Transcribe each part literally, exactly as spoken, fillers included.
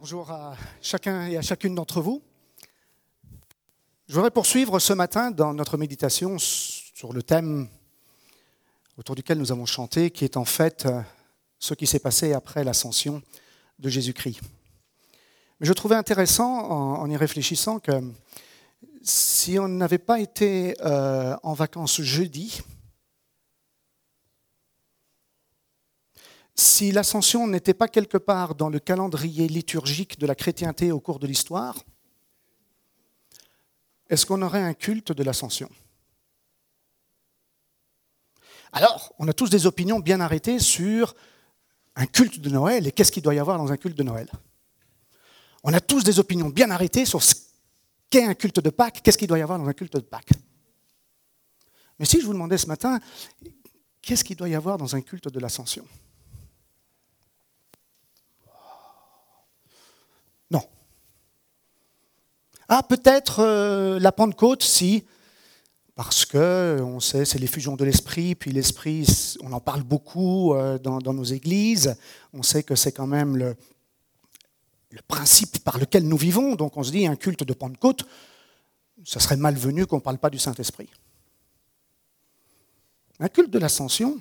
Bonjour à chacun et à chacune d'entre vous. Je voudrais poursuivre ce matin dans notre méditation sur le thème autour duquel nous avons chanté, qui est en fait ce qui s'est passé après l'ascension de Jésus-Christ. Mais je trouvais intéressant, en y réfléchissant, que si on n'avait pas été euh, en vacances jeudi, si l'ascension n'était pas quelque part dans le calendrier liturgique de la chrétienté au cours de l'histoire, est-ce qu'on aurait un culte de l'ascension ? Alors, on a tous des opinions bien arrêtées sur un culte de Noël et qu'est-ce qu'il doit y avoir dans un culte de Noël. On a tous des opinions bien arrêtées sur ce qu'est un culte de Pâques, qu'est-ce qu'il doit y avoir dans un culte de Pâques. Mais si je vous demandais ce matin, qu'est-ce qu'il doit y avoir dans un culte de l'ascension ? Non. Ah, peut-être euh, la Pentecôte, si, parce que on sait, c'est l'effusion de l'Esprit, puis l'Esprit, on en parle beaucoup euh, dans, dans nos églises, on sait que c'est quand même le, le principe par lequel nous vivons, donc on se dit, un culte de Pentecôte, ça serait malvenu qu'on ne parle pas du Saint-Esprit. Un culte de l'Ascension,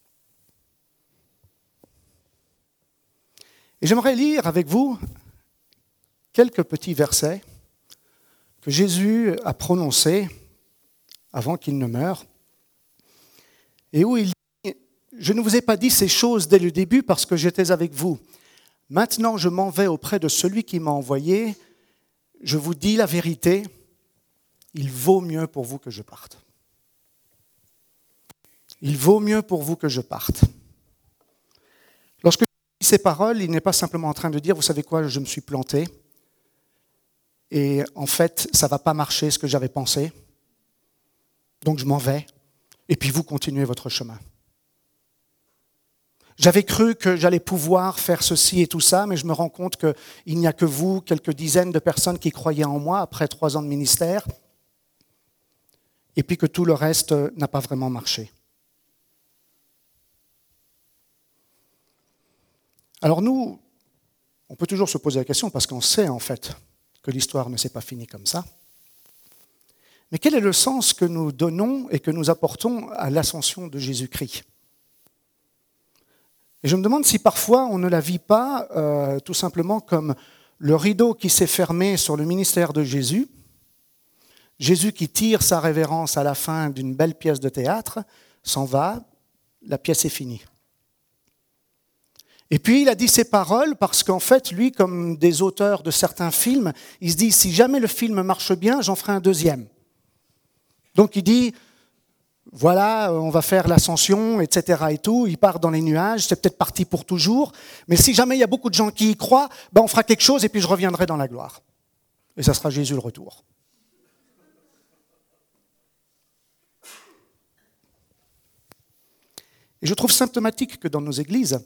et j'aimerais lire avec vous quelques petits versets que Jésus a prononcés avant qu'il ne meure, et où il dit « Je ne vous ai pas dit ces choses dès le début parce que j'étais avec vous. Maintenant, je m'en vais auprès de celui qui m'a envoyé. Je vous dis la vérité, il vaut mieux pour vous que je parte. Il vaut mieux pour vous que je parte. » Lorsque il dit ces paroles, il n'est pas simplement en train de dire « Vous savez quoi, je me suis planté. Et en fait, ça ne va pas marcher ce que j'avais pensé. Donc je m'en vais. Et puis vous continuez votre chemin. J'avais cru que j'allais pouvoir faire ceci et tout ça, mais je me rends compte qu'il n'y a que vous, quelques dizaines de personnes qui croyaient en moi après trois ans de ministère, et puis que tout le reste n'a pas vraiment marché. » Alors nous, on peut toujours se poser la question, parce qu'on sait en fait que l'histoire ne s'est pas finie comme ça. Mais quel est le sens que nous donnons et que nous apportons à l'ascension de Jésus-Christ ? Et je me demande si parfois on ne la vit pas euh, tout simplement comme le rideau qui s'est fermé sur le ministère de Jésus, Jésus qui tire sa révérence à la fin d'une belle pièce de théâtre, s'en va, la pièce est finie. Et puis il a dit ces paroles parce qu'en fait, lui, comme des auteurs de certains films, il se dit, si jamais le film marche bien, j'en ferai un deuxième. Donc il dit, voilà, on va faire l'ascension, et cetera et tout, il part dans les nuages, c'est peut-être parti pour toujours, mais si jamais il y a beaucoup de gens qui y croient, ben on fera quelque chose et puis je reviendrai dans la gloire. Et ça sera Jésus le retour. Et je trouve symptomatique que dans nos églises,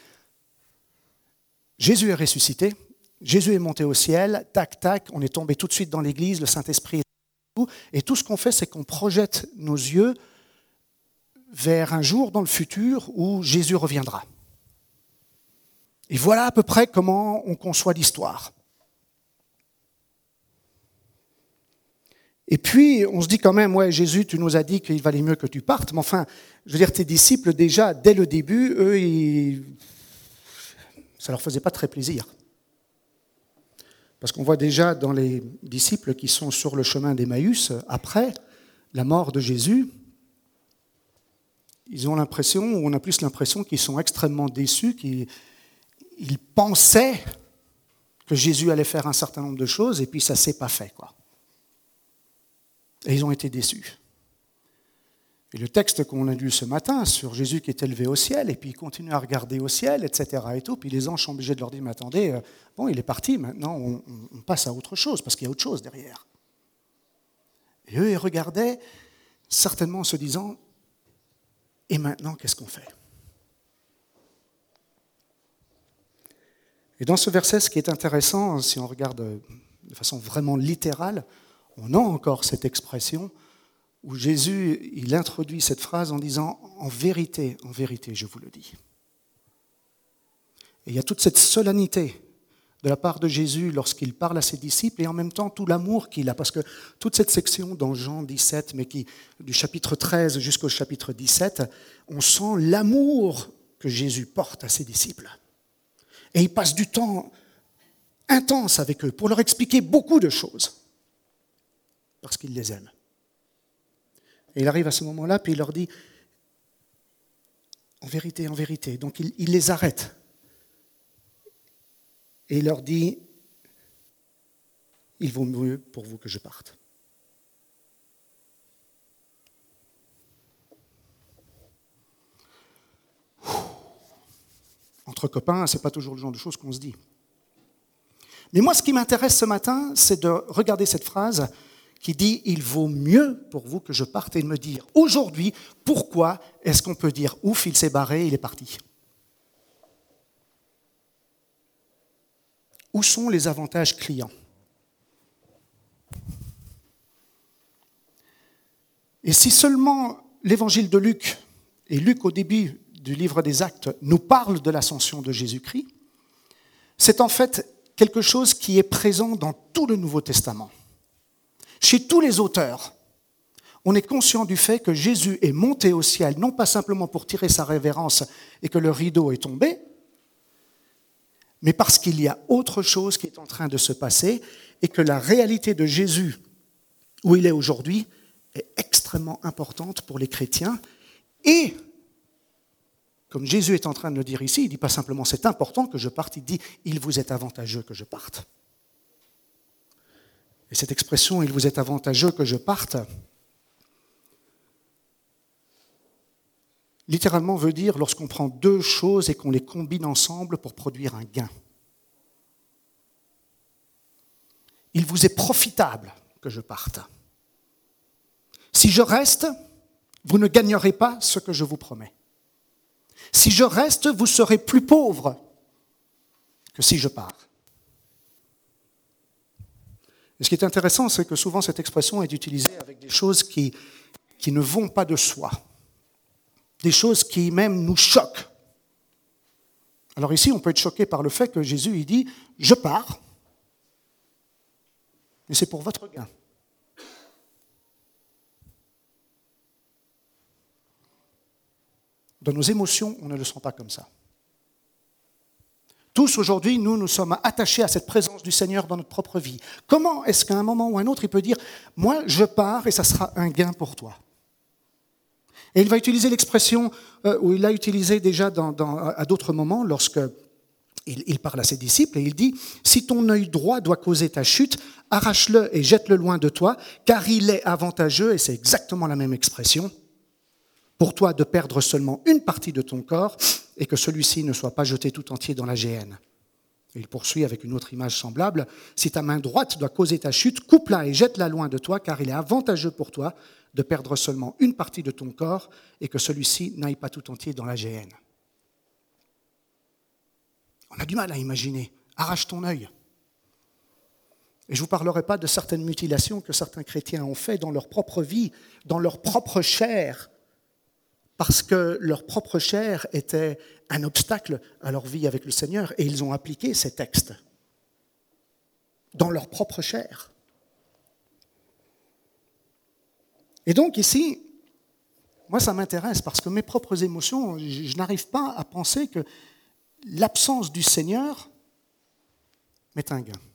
Jésus est ressuscité, Jésus est monté au ciel, tac, tac, on est tombé tout de suite dans l'église, le Saint-Esprit est tout, et tout ce qu'on fait, c'est qu'on projette nos yeux vers un jour dans le futur où Jésus reviendra. Et voilà à peu près comment on conçoit l'histoire. Et puis, on se dit quand même, ouais, Jésus, tu nous as dit qu'il valait mieux que tu partes, mais enfin, je veux dire, tes disciples, déjà, dès le début, eux, ils... ça ne leur faisait pas très plaisir. Parce qu'on voit déjà dans les disciples qui sont sur le chemin d'Emmaüs, après la mort de Jésus, ils ont l'impression, ou on a plus l'impression qu'ils sont extrêmement déçus, qu'ils ils pensaient que Jésus allait faire un certain nombre de choses, et puis ça ne s'est pas fait, quoi. Et ils ont été déçus. Et le texte qu'on a lu ce matin sur Jésus qui est élevé au ciel, et puis il continue à regarder au ciel, et cetera et tout, puis les anges sont obligés de leur dire, mais attendez, euh, bon, il est parti, maintenant on, on passe à autre chose, parce qu'il y a autre chose derrière. Et eux, ils regardaient, certainement en se disant, et maintenant, qu'est-ce qu'on fait ? Et dans ce verset, ce qui est intéressant, si on regarde de façon vraiment littérale, on a encore cette expression où Jésus, il introduit cette phrase en disant « En vérité, en vérité, je vous le dis ». Et il y a toute cette solennité de la part de Jésus lorsqu'il parle à ses disciples et en même temps tout l'amour qu'il a. Parce que toute cette section dans Jean dix-sept, mais qui, du chapitre treize jusqu'au chapitre dix-sept, on sent l'amour que Jésus porte à ses disciples. Et il passe du temps intense avec eux pour leur expliquer beaucoup de choses. Parce qu'il les aime. Et il arrive à ce moment-là, puis il leur dit, en vérité, en vérité. Donc il, il les arrête. Et il leur dit, il vaut mieux pour vous que je parte. Entre copains, ce n'est pas toujours le genre de choses qu'on se dit. Mais moi, ce qui m'intéresse ce matin, c'est de regarder cette phrase qui dit « Il vaut mieux pour vous que je parte » et de me dire aujourd'hui, pourquoi est-ce qu'on peut dire « Ouf, il s'est barré, il est parti ». Où sont les avantages clients? Et si seulement l'évangile de Luc, et Luc au début du livre des Actes, nous parle de l'ascension de Jésus-Christ, c'est en fait quelque chose qui est présent dans tout le Nouveau Testament. Chez tous les auteurs, on est conscient du fait que Jésus est monté au ciel, non pas simplement pour tirer sa révérence et que le rideau est tombé, mais parce qu'il y a autre chose qui est en train de se passer et que la réalité de Jésus, où il est aujourd'hui, est extrêmement importante pour les chrétiens. Et, comme Jésus est en train de le dire ici, il ne dit pas simplement « c'est important que je parte », il dit « il vous est avantageux que je parte ». Et cette expression « il vous est avantageux que je parte », littéralement veut dire lorsqu'on prend deux choses et qu'on les combine ensemble pour produire un gain. Il vous est profitable que je parte. Si je reste, vous ne gagnerez pas ce que je vous promets. Si je reste, vous serez plus pauvre que si je pars. Et ce qui est intéressant, c'est que souvent cette expression est utilisée avec des choses qui, qui ne vont pas de soi. Des choses qui même nous choquent. Alors ici, on peut être choqué par le fait que Jésus il dit « je pars, mais c'est pour votre gain ». Dans nos émotions, on ne le sent pas comme ça. Tous aujourd'hui, nous, nous sommes attachés à cette présence du Seigneur dans notre propre vie. Comment est-ce qu'à un moment ou à un autre, il peut dire « moi, je pars et ça sera un gain pour toi ». Et il va utiliser l'expression, euh, ou il l'a utilisé déjà dans, dans, à d'autres moments, lorsque il, il parle à ses disciples, et il dit « Si ton œil droit doit causer ta chute, arrache-le et jette-le loin de toi, car il est avantageux, et c'est exactement la même expression, pour toi de perdre seulement une partie de ton corps, et que celui-ci ne soit pas jeté tout entier dans la géhenne. » Et il poursuit avec une autre image semblable. « Si ta main droite doit causer ta chute, coupe-la et jette-la loin de toi, car il est avantageux pour toi de perdre seulement une partie de ton corps et que celui-ci n'aille pas tout entier dans la géhenne. » On a du mal à imaginer. Arrache ton œil. Et je ne vous parlerai pas de certaines mutilations que certains chrétiens ont fait dans leur propre vie, dans leur propre chair, parce que leur propre chair était un obstacle à leur vie avec le Seigneur, et ils ont appliqué ces textes dans leur propre chair. Et donc ici, moi ça m'intéresse, parce que mes propres émotions, je, je n'arrive pas à penser que l'absence du Seigneur m'est un gain.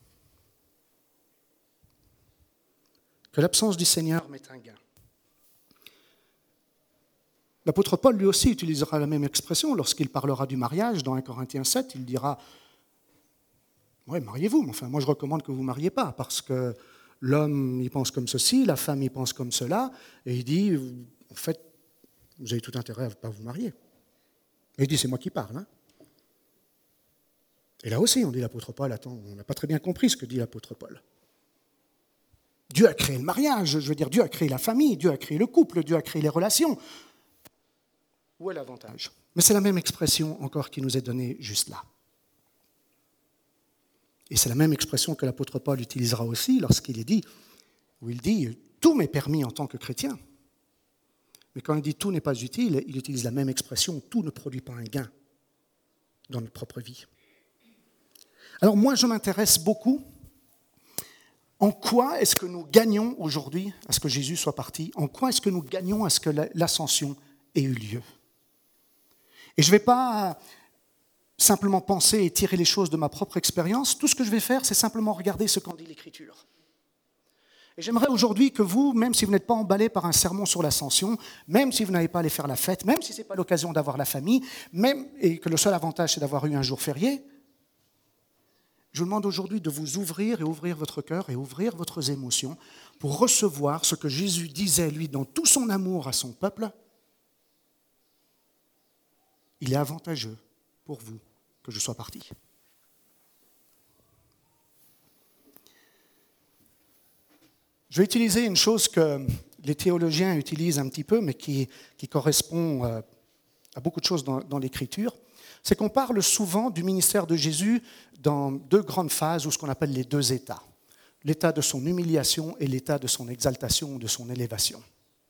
Que l'absence du Seigneur m'est un gain. L'apôtre Paul, lui aussi, utilisera la même expression lorsqu'il parlera du mariage. Dans un Corinthiens sept, il dira « Ouais, mariez-vous, mais enfin, moi je recommande que vous ne mariez pas, parce que l'homme, il pense comme ceci, la femme, il pense comme cela. » Et il dit « En fait, vous avez tout intérêt à ne pas vous marier. » Et il dit « C'est moi qui parle. Hein. » Et là aussi, on dit l'apôtre Paul, attends, on n'a pas très bien compris ce que dit l'apôtre Paul. Dieu a créé le mariage, je veux dire, Dieu a créé la famille, Dieu a créé le couple, Dieu a créé les relations. Où est l'avantage? Mais c'est la même expression encore qui nous est donnée juste là. Et c'est la même expression que l'apôtre Paul utilisera aussi lorsqu'il est dit, où il dit « tout m'est permis en tant que chrétien ». Mais quand il dit « tout n'est pas utile », il utilise la même expression « tout ne produit pas un gain dans notre propre vie ». Alors moi, je m'intéresse beaucoup en quoi est-ce que nous gagnons aujourd'hui à ce que Jésus soit parti, en quoi est-ce que nous gagnons à ce que l'ascension ait eu lieu. Et je ne vais pas simplement penser et tirer les choses de ma propre expérience. Tout ce que je vais faire, c'est simplement regarder ce qu'en dit l'Écriture. Et j'aimerais aujourd'hui que vous, même si vous n'êtes pas emballé par un sermon sur l'ascension, même si vous n'avez pas à aller faire la fête, même si ce n'est pas l'occasion d'avoir la famille, même, et que le seul avantage c'est d'avoir eu un jour férié, je vous demande aujourd'hui de vous ouvrir et ouvrir votre cœur et ouvrir votre émotions pour recevoir ce que Jésus disait, lui, dans tout son amour à son peuple. Il est avantageux pour vous que je sois parti. Je vais utiliser une chose que les théologiens utilisent un petit peu, mais qui, qui correspond à beaucoup de choses dans, dans l'Écriture. C'est qu'on parle souvent du ministère de Jésus dans deux grandes phases, ou ce qu'on appelle les deux états. L'état de son humiliation et l'état de son exaltation, de son élévation.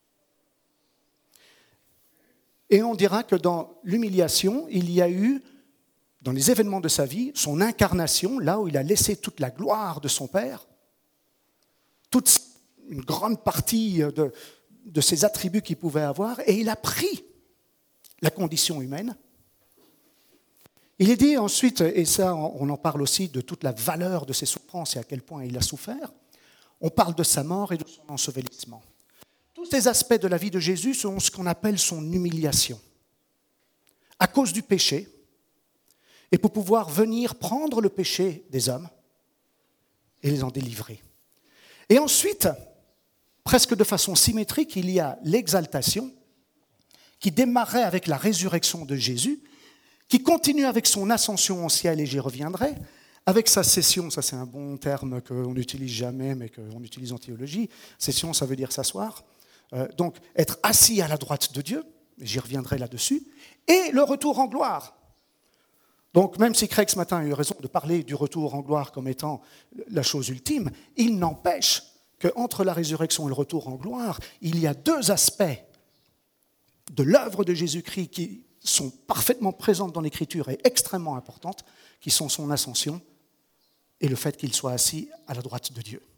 Et on dira que dans l'humiliation, il y a eu, dans les événements de sa vie, son incarnation, là où il a laissé toute la gloire de son Père, toute une grande partie de, de ses attributs qu'il pouvait avoir, et il a pris la condition humaine. Il est dit ensuite, et ça on en parle aussi, de toute la valeur de ses souffrances et à quel point il a souffert, on parle de sa mort et de son ensevelissement. Tous ces aspects de la vie de Jésus sont ce qu'on appelle son humiliation. À cause du péché, et pour pouvoir venir prendre le péché des hommes et les en délivrer. Et ensuite, presque de façon symétrique, il y a l'exaltation qui démarrait avec la résurrection de Jésus, qui continue avec son ascension au ciel, et j'y reviendrai, avec sa session, ça c'est un bon terme qu'on n'utilise jamais, mais qu'on utilise en théologie. Session, ça veut dire s'asseoir. Euh, donc, être assis à la droite de Dieu, j'y reviendrai là-dessus, et le retour en gloire. Donc, même si Craig ce matin a eu raison de parler du retour en gloire comme étant la chose ultime, il n'empêche qu'entre la résurrection et le retour en gloire, il y a deux aspects de l'œuvre de Jésus-Christ qui sont parfaitement présentes dans l'Écriture et extrêmement importantes, qui sont son ascension et le fait qu'il soit assis à la droite de Dieu.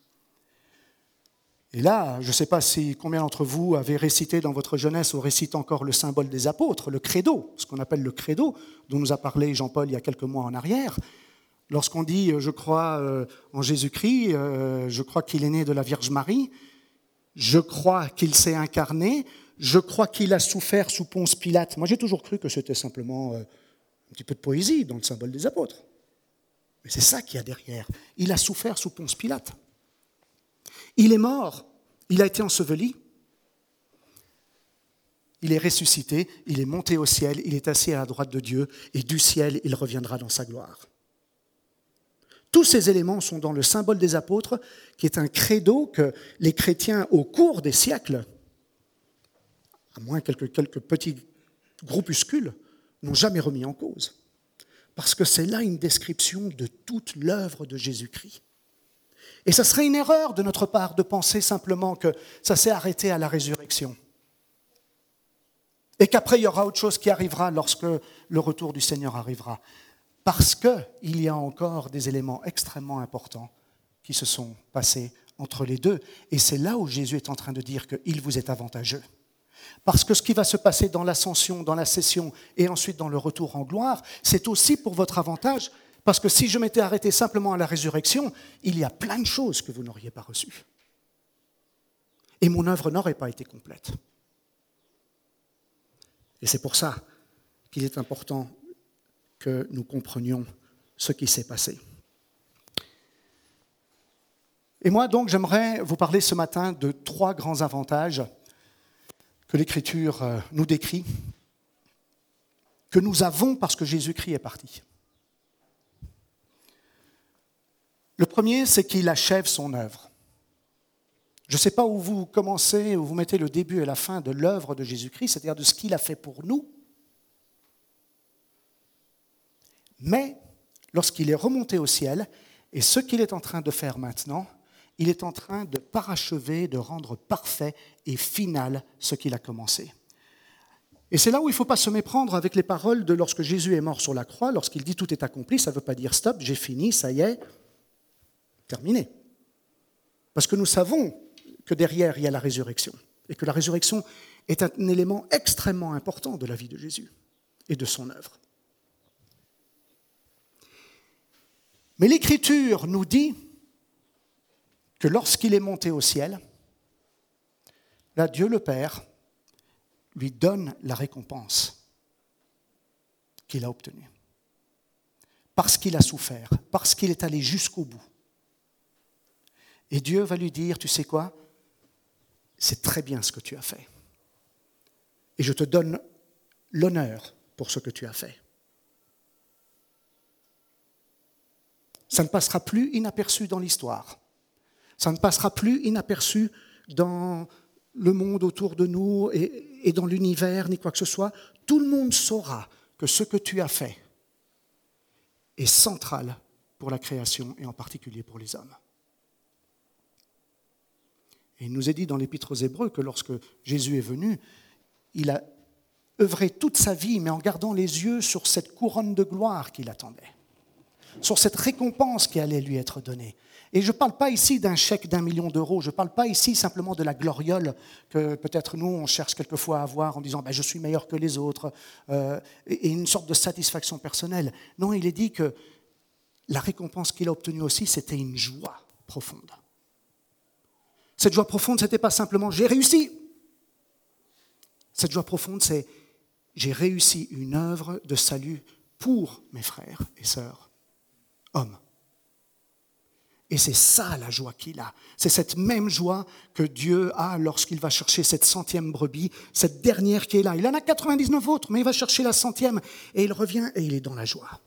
Et là, je ne sais pas si combien d'entre vous avez récité dans votre jeunesse ou récitent encore le symbole des apôtres, le credo, ce qu'on appelle le credo, dont nous a parlé Jean-Paul il y a quelques mois en arrière. Lorsqu'on dit « je crois en Jésus-Christ, je crois qu'il est né de la Vierge Marie, je crois qu'il s'est incarné, je crois qu'il a souffert sous Ponce Pilate ». Moi, j'ai toujours cru que c'était simplement un petit peu de poésie dans le symbole des apôtres. Mais c'est ça qu'il y a derrière. Il a souffert sous Ponce Pilate. Il est mort, il a été enseveli, il est ressuscité, il est monté au ciel, il est assis à la droite de Dieu, et du ciel, il reviendra dans sa gloire. Tous ces éléments sont dans le symbole des apôtres, qui est un credo que les chrétiens, au cours des siècles, à moins quelques, quelques petits groupuscules, n'ont jamais remis en cause. Parce que c'est là une description de toute l'œuvre de Jésus-Christ. Et ça serait une erreur de notre part de penser simplement que ça s'est arrêté à la résurrection. Et qu'après, il y aura autre chose qui arrivera lorsque le retour du Seigneur arrivera. Parce qu'il y a encore des éléments extrêmement importants qui se sont passés entre les deux. Et c'est là où Jésus est en train de dire qu'il vous est avantageux. Parce que ce qui va se passer dans l'ascension, dans la session et ensuite dans le retour en gloire, c'est aussi pour votre avantage. Parce que si je m'étais arrêté simplement à la résurrection, il y a plein de choses que vous n'auriez pas reçues. Et mon œuvre n'aurait pas été complète. Et c'est pour ça qu'il est important que nous comprenions ce qui s'est passé. Et moi, donc, j'aimerais vous parler ce matin de trois grands avantages que l'Écriture nous décrit, que nous avons parce que Jésus-Christ est parti. Le premier, c'est qu'il achève son œuvre. Je ne sais pas où vous commencez, où vous mettez le début et la fin de l'œuvre de Jésus-Christ, c'est-à-dire de ce qu'il a fait pour nous. Mais lorsqu'il est remonté au ciel, et ce qu'il est en train de faire maintenant, il est en train de parachever, de rendre parfait et final ce qu'il a commencé. Et c'est là où il ne faut pas se méprendre avec les paroles de lorsque Jésus est mort sur la croix, lorsqu'il dit tout est accompli, ça ne veut pas dire stop, j'ai fini, ça y est, terminé. Parce que nous savons que derrière il y a la résurrection et que la résurrection est un élément extrêmement important de la vie de Jésus et de son œuvre. Mais l'Écriture nous dit que lorsqu'il est monté au ciel, là Dieu le Père lui donne la récompense qu'il a obtenue. Parce qu'il a souffert, parce qu'il est allé jusqu'au bout. Et Dieu va lui dire, tu sais quoi ? C'est très bien ce que tu as fait. Et je te donne l'honneur pour ce que tu as fait. Ça ne passera plus inaperçu dans l'histoire. Ça ne passera plus inaperçu dans le monde autour de nous et, et dans l'univers, ni quoi que ce soit. Tout le monde saura que ce que tu as fait est central pour la création et en particulier pour les hommes. Et il nous est dit dans l'Épître aux Hébreux que lorsque Jésus est venu, il a œuvré toute sa vie, mais en gardant les yeux sur cette couronne de gloire qui l'attendait, sur cette récompense qui allait lui être donnée. Et je ne parle pas ici d'un chèque d'un million d'euros, je ne parle pas ici simplement de la gloriole que peut-être nous, on cherche quelquefois à avoir en disant ben, « je suis meilleur que les autres euh, » et une sorte de satisfaction personnelle. Non, il est dit que la récompense qu'il a obtenue aussi, c'était une joie profonde. Cette joie profonde, ce n'était pas simplement « j'ai réussi ». Cette joie profonde, c'est « j'ai réussi une œuvre de salut pour mes frères et sœurs, hommes ». Et c'est ça la joie qu'il a. C'est cette même joie que Dieu a lorsqu'il va chercher cette centième brebis, cette dernière qui est là. Il en a quatre-vingt-dix-neuf autres, mais il va chercher la centième et il revient et il est dans la joie.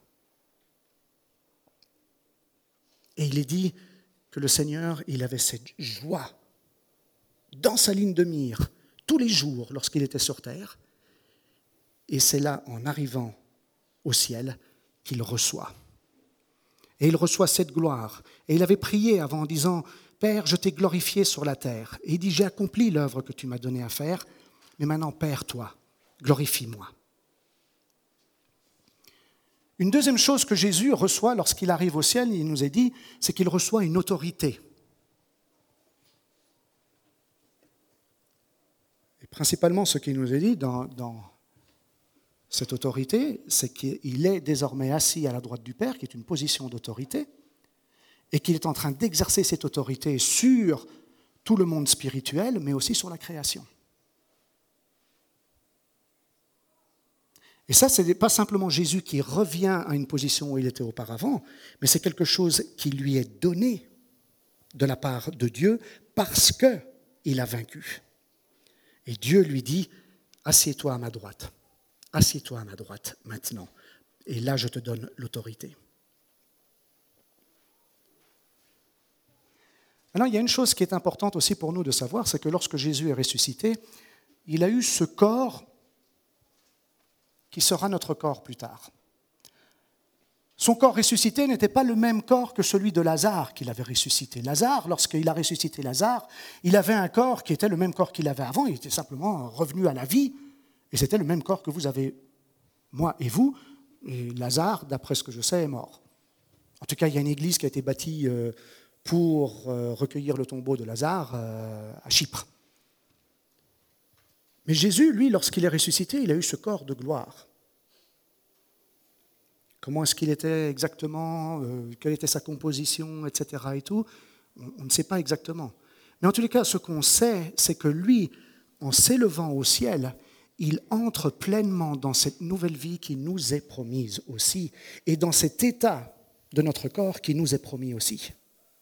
Et il est dit que le Seigneur, il avait cette joie dans sa ligne de mire tous les jours lorsqu'il était sur terre. Et c'est là, en arrivant au ciel, qu'il reçoit. Et il reçoit cette gloire. Et il avait prié avant en disant « Père, je t'ai glorifié sur la terre. » Et il dit « J'ai accompli l'œuvre que tu m'as donnée à faire, mais maintenant, Père, toi, glorifie-moi. » Une deuxième chose que Jésus reçoit lorsqu'il arrive au ciel, il nous est dit, c'est qu'il reçoit une autorité. Et principalement, ce qu'il nous est dit dans, dans cette autorité, c'est qu'il est désormais assis à la droite du Père, qui est une position d'autorité, et qu'il est en train d'exercer cette autorité sur tout le monde spirituel, mais aussi sur la création. Et ça, ce n'est pas simplement Jésus qui revient à une position où il était auparavant, mais c'est quelque chose qui lui est donné de la part de Dieu parce qu'il a vaincu. Et Dieu lui dit, assieds-toi à ma droite, assieds-toi à ma droite maintenant, et là je te donne l'autorité. Maintenant, il y a une chose qui est importante aussi pour nous de savoir, c'est que lorsque Jésus est ressuscité, il a eu ce corps qui sera notre corps plus tard. Son corps ressuscité n'était pas le même corps que celui de Lazare qu'il avait ressuscité. Lazare, lorsqu'il a ressuscité Lazare, il avait un corps qui était le même corps qu'il avait avant, il était simplement revenu à la vie, et c'était le même corps que vous avez, moi et vous, et Lazare, d'après ce que je sais, est mort. En tout cas, il y a une église qui a été bâtie pour recueillir le tombeau de Lazare à Chypre. Mais Jésus, lui, lorsqu'il est ressuscité, il a eu ce corps de gloire. Comment est-ce qu'il était exactement, euh, quelle était sa composition, et cetera et tout, on, on ne sait pas exactement. Mais en tous les cas, ce qu'on sait, c'est que lui, en s'élevant au ciel, il entre pleinement dans cette nouvelle vie qui nous est promise aussi, et dans cet état de notre corps qui nous est promis aussi.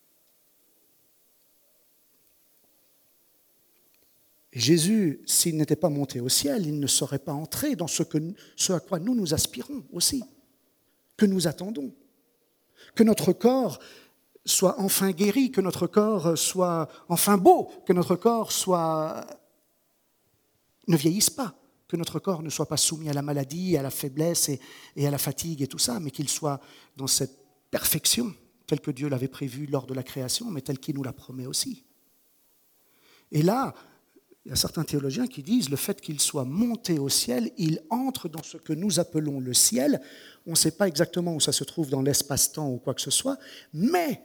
Et Jésus, s'il n'était pas monté au ciel, il ne serait pas entré dans ce, que, ce à quoi nous nous aspirons aussi, que nous attendons. Que notre corps soit enfin guéri, que notre corps soit enfin beau, que notre corps soit... ne vieillisse pas, que notre corps ne soit pas soumis à la maladie, à la faiblesse et, et à la fatigue et tout ça, mais qu'il soit dans cette perfection, telle que Dieu l'avait prévue lors de la création, mais telle qu'il nous la promet aussi. Et là, il y a certains théologiens qui disent le fait qu'il soit monté au ciel, il entre dans ce que nous appelons le ciel. On ne sait pas exactement où ça se trouve dans l'espace-temps ou quoi que ce soit, mais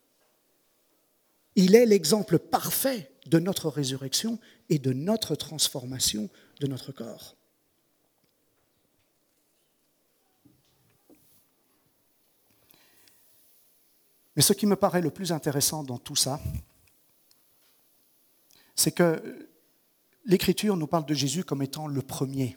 il est l'exemple parfait de notre résurrection et de notre transformation de notre corps. Mais ce qui me paraît le plus intéressant dans tout ça, c'est que l'Écriture nous parle de Jésus comme étant le premier.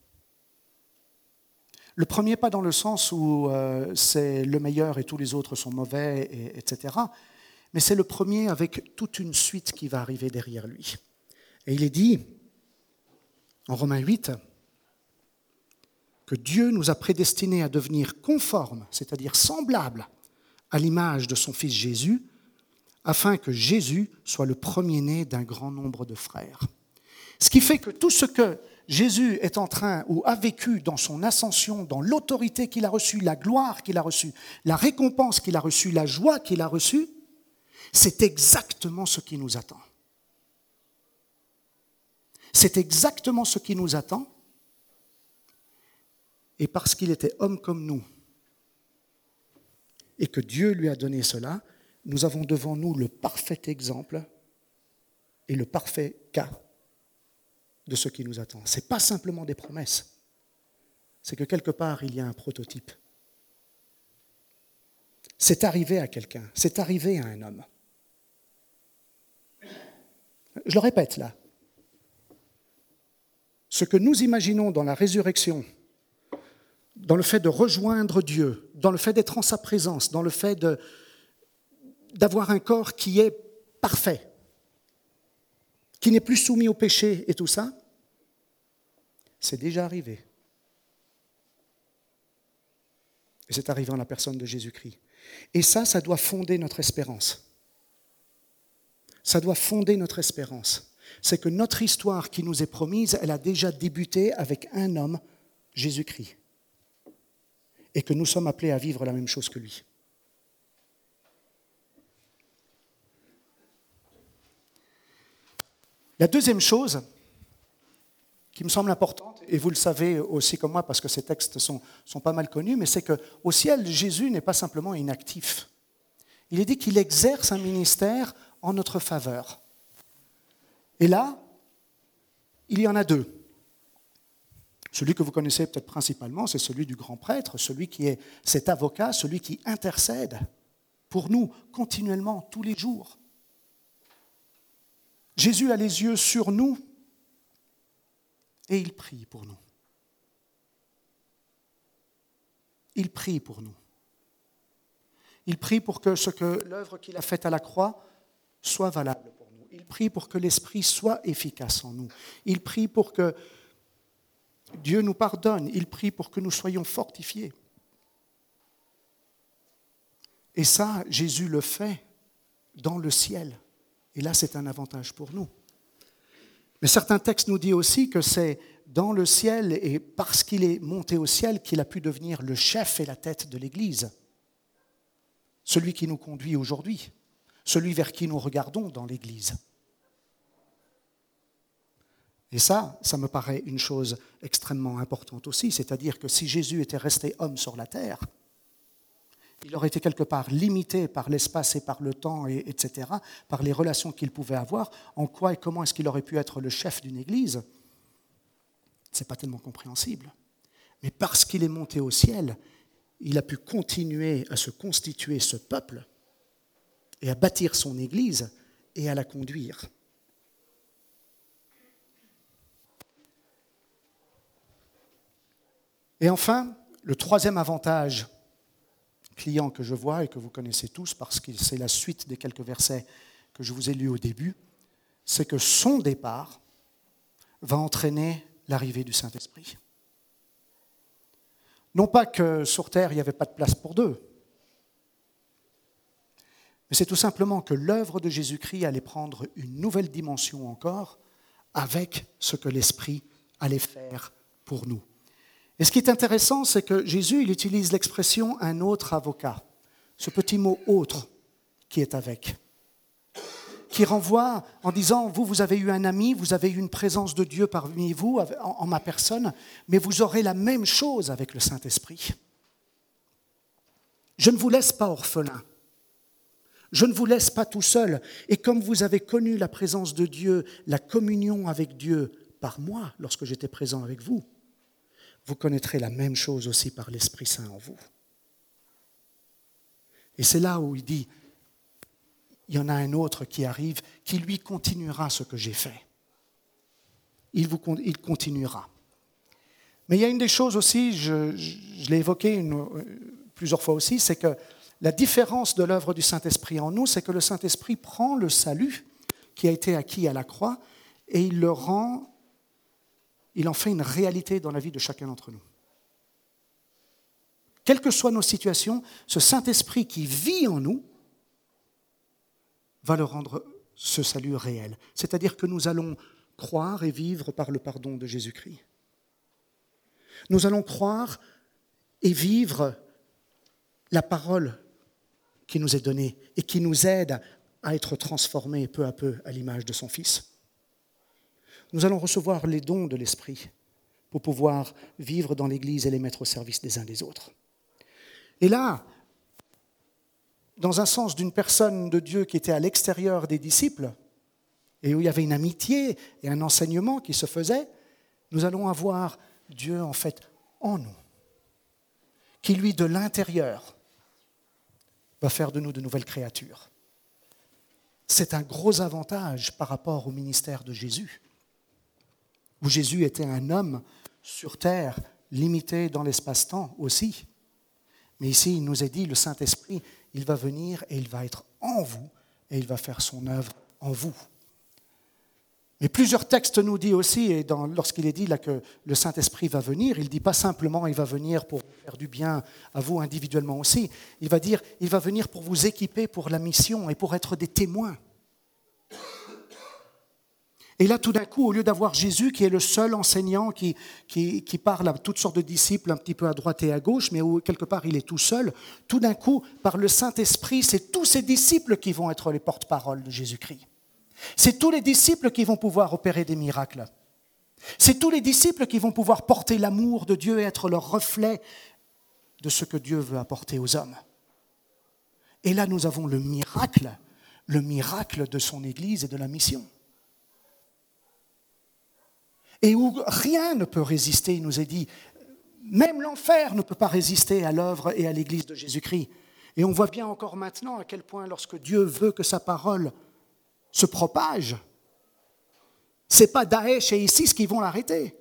Le premier, pas dans le sens où euh, c'est le meilleur et tous les autres sont mauvais, et, etc., mais c'est le premier avec toute une suite qui va arriver derrière lui. Et il est dit, en Romains huit, que Dieu nous a prédestinés à devenir conformes, c'est-à-dire semblables à l'image de son Fils Jésus, afin que Jésus soit le premier-né d'un grand nombre de frères. Ce qui fait que tout ce que Jésus est en train ou a vécu dans son ascension, dans l'autorité qu'il a reçue, la gloire qu'il a reçue, la récompense qu'il a reçue, la joie qu'il a reçue, c'est exactement ce qui nous attend. C'est exactement ce qui nous attend. Et parce qu'il était homme comme nous, et que Dieu lui a donné cela, nous avons devant nous le parfait exemple et le parfait cas de ce qui nous attend. Ce n'est pas simplement des promesses, c'est que quelque part, il y a un prototype. C'est arrivé à quelqu'un, c'est arrivé à un homme. Je le répète là. Ce que nous imaginons dans la résurrection, dans le fait de rejoindre Dieu, dans le fait d'être en sa présence, dans le fait de, d'avoir un corps qui est parfait, qui n'est plus soumis au péché et tout ça, c'est déjà arrivé. Et c'est arrivé en la personne de Jésus-Christ. Et ça, ça doit fonder notre espérance. Ça doit fonder notre espérance. C'est que notre histoire qui nous est promise, elle a déjà débuté avec un homme, Jésus-Christ. Et que nous sommes appelés à vivre la même chose que lui. La deuxième chose qui me semble importante, et vous le savez aussi comme moi parce que ces textes sont, sont pas mal connus, mais c'est qu'au ciel, Jésus n'est pas simplement inactif. Il est dit qu'il exerce un ministère en notre faveur. Et là, il y en a deux. Celui que vous connaissez peut-être principalement, c'est celui du grand prêtre, celui qui est cet avocat, celui qui intercède pour nous continuellement, tous les jours. Jésus a les yeux sur nous et il prie pour nous. Il prie pour nous. Il prie pour que ce que l'œuvre qu'il a faite à la croix soit valable pour nous. Il prie pour que l'Esprit soit efficace en nous. Il prie pour que Dieu nous pardonne. Il prie pour que nous soyons fortifiés. Et ça, Jésus le fait dans le ciel. Et là, c'est un avantage pour nous. Mais certains textes nous disent aussi que c'est dans le ciel et parce qu'il est monté au ciel qu'il a pu devenir le chef et la tête de l'Église. Celui qui nous conduit aujourd'hui, celui vers qui nous regardons dans l'Église. Et ça, ça me paraît une chose extrêmement importante aussi, c'est-à-dire que si Jésus était resté homme sur la terre, il aurait été quelque part limité par l'espace et par le temps, et, etc., par les relations qu'il pouvait avoir. En quoi et comment est-ce qu'il aurait pu être le chef d'une église ? Ce n'est pas tellement compréhensible. Mais parce qu'il est monté au ciel, il a pu continuer à se constituer ce peuple et à bâtir son église et à la conduire. Et enfin, le troisième avantage client que je vois et que vous connaissez tous parce que c'est la suite des quelques versets que je vous ai lus au début, c'est que son départ va entraîner l'arrivée du Saint-Esprit. Non pas que sur terre, il n'y avait pas de place pour deux, mais c'est tout simplement que l'œuvre de Jésus-Christ allait prendre une nouvelle dimension encore avec ce que l'Esprit allait faire pour nous. Et ce qui est intéressant, c'est que Jésus, il utilise l'expression « un autre avocat », ce petit mot « autre » qui est avec, qui qui renvoie en disant, vous, vous avez eu un ami, vous avez eu une présence de Dieu parmi vous, en, en ma personne, mais vous aurez la même chose avec le Saint-Esprit. Je ne vous laisse pas orphelin. Je ne vous laisse pas tout seul. Et comme vous avez connu la présence de Dieu, la communion avec Dieu par moi, lorsque j'étais présent avec vous, vous connaîtrez la même chose aussi par l'Esprit Saint en vous. Et c'est là où il dit, il y en a un autre qui arrive, qui lui continuera ce que j'ai fait. Il, vous, il continuera. Mais il y a une des choses aussi, je, je, je l'ai évoqué une, plusieurs fois aussi, c'est que la différence de l'œuvre du Saint-Esprit en nous, c'est que le Saint-Esprit prend le salut qui a été acquis à la croix et il le rend, il en fait une réalité dans la vie de chacun d'entre nous. Quelles que soient nos situations, ce Saint-Esprit qui vit en nous va le rendre ce salut réel. C'est-à-dire que nous allons croire et vivre par le pardon de Jésus-Christ. Nous allons croire et vivre la parole qui nous est donnée et qui nous aide à être transformés peu à peu à l'image de son Fils. Nous allons recevoir les dons de l'Esprit pour pouvoir vivre dans l'Église et les mettre au service des uns des autres. Et là, dans un sens d'une personne de Dieu qui était à l'extérieur des disciples et où il y avait une amitié et un enseignement qui se faisait, nous allons avoir Dieu en fait en nous, qui lui de l'intérieur va faire de nous de nouvelles créatures. C'est un gros avantage par rapport au ministère de Jésus, où Jésus était un homme sur terre, limité dans l'espace-temps aussi. Mais ici, il nous est dit, le Saint-Esprit, il va venir et il va être en vous et il va faire son œuvre en vous. Mais plusieurs textes nous disent aussi, et dans, lorsqu'il est dit là que le Saint-Esprit va venir, il ne dit pas simplement il va venir pour faire du bien à vous individuellement aussi, il va dire il va venir pour vous équiper pour la mission et pour être des témoins. Et là, tout d'un coup, au lieu d'avoir Jésus qui est le seul enseignant qui, qui, qui parle à toutes sortes de disciples un petit peu à droite et à gauche, mais où quelque part il est tout seul, tout d'un coup, par le Saint-Esprit, c'est tous ces disciples qui vont être les porte-paroles de Jésus-Christ. C'est tous les disciples qui vont pouvoir opérer des miracles. C'est tous les disciples qui vont pouvoir porter l'amour de Dieu et être leur reflet de ce que Dieu veut apporter aux hommes. Et là, nous avons le miracle, le miracle de son Église et de la mission. Et où rien ne peut résister, il nous est dit, même l'enfer ne peut pas résister à l'œuvre et à l'Église de Jésus-Christ. Et on voit bien encore maintenant à quel point lorsque Dieu veut que sa parole se propage, ce n'est pas Daesh et ISIS qui vont l'arrêter.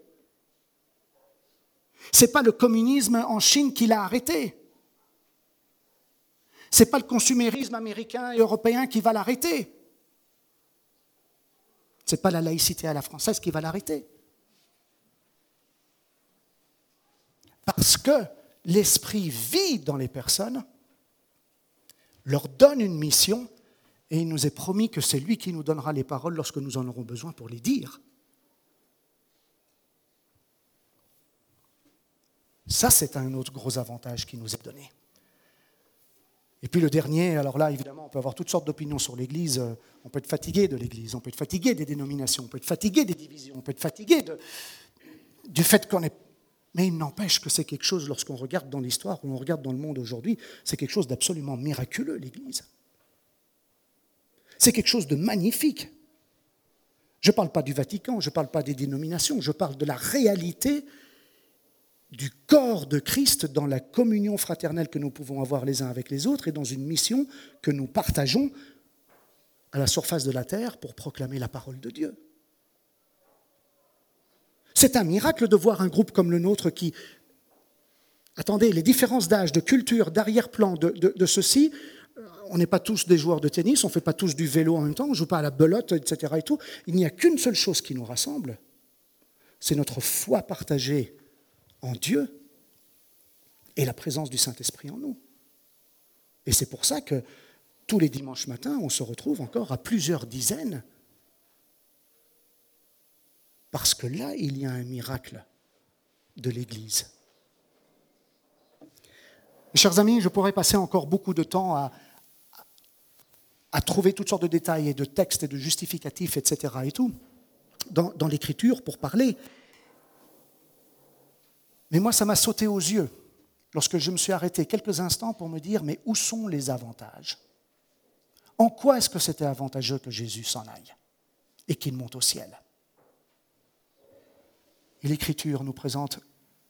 Ce n'est pas le communisme en Chine qui l'a arrêté. Ce n'est pas le consumérisme américain et européen qui va l'arrêter. Ce n'est pas la laïcité à la française qui va l'arrêter. Parce que l'Esprit vit dans les personnes, leur donne une mission, et il nous est promis que c'est lui qui nous donnera les paroles lorsque nous en aurons besoin pour les dire. Ça, c'est un autre gros avantage qui nous est donné. Et puis le dernier, alors là, évidemment, on peut avoir toutes sortes d'opinions sur l'Église. On peut être fatigué de l'Église, on peut être fatigué des dénominations, on peut être fatigué des divisions, on peut être fatigué de, du fait qu'on est... Mais il n'empêche que c'est quelque chose, lorsqu'on regarde dans l'histoire, ou on regarde dans le monde aujourd'hui, c'est quelque chose d'absolument miraculeux, l'Église. C'est quelque chose de magnifique. Je ne parle pas du Vatican, je ne parle pas des dénominations, je parle de la réalité du corps de Christ dans la communion fraternelle que nous pouvons avoir les uns avec les autres et dans une mission que nous partageons à la surface de la terre pour proclamer la parole de Dieu. C'est un miracle de voir un groupe comme le nôtre qui... Attendez, les différences d'âge, de culture, d'arrière-plan, de, de, de ceci, on n'est pas tous des joueurs de tennis, on ne fait pas tous du vélo en même temps, on ne joue pas à la belote, et cetera. Et tout. Il n'y a qu'une seule chose qui nous rassemble, c'est notre foi partagée en Dieu et la présence du Saint-Esprit en nous. Et c'est pour ça que tous les dimanches matins, on se retrouve encore à plusieurs dizaines. Parce que là, il y a un miracle de l'Église. Mes chers amis, je pourrais passer encore beaucoup de temps à, à trouver toutes sortes de détails et de textes et de justificatifs, et cetera et tout, dans, dans l'Écriture pour parler. Mais moi, ça m'a sauté aux yeux lorsque je me suis arrêté quelques instants pour me dire, mais où sont les avantages ? En quoi est-ce que c'était avantageux que Jésus s'en aille et qu'il monte au ciel ? Et l'Écriture nous présente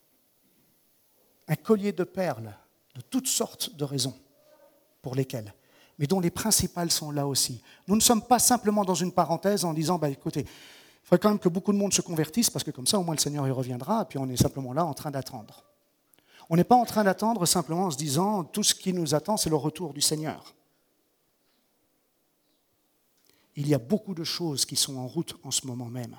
un collier de perles de toutes sortes de raisons pour lesquelles, mais dont les principales sont là aussi. Nous ne sommes pas simplement dans une parenthèse en disant, bah, écoutez, il faudrait quand même que beaucoup de monde se convertisse, parce que comme ça, au moins, le Seigneur y reviendra, et puis on est simplement là en train d'attendre. On n'est pas en train d'attendre simplement en se disant, tout ce qui nous attend, c'est le retour du Seigneur. Il y a beaucoup de choses qui sont en route en ce moment même.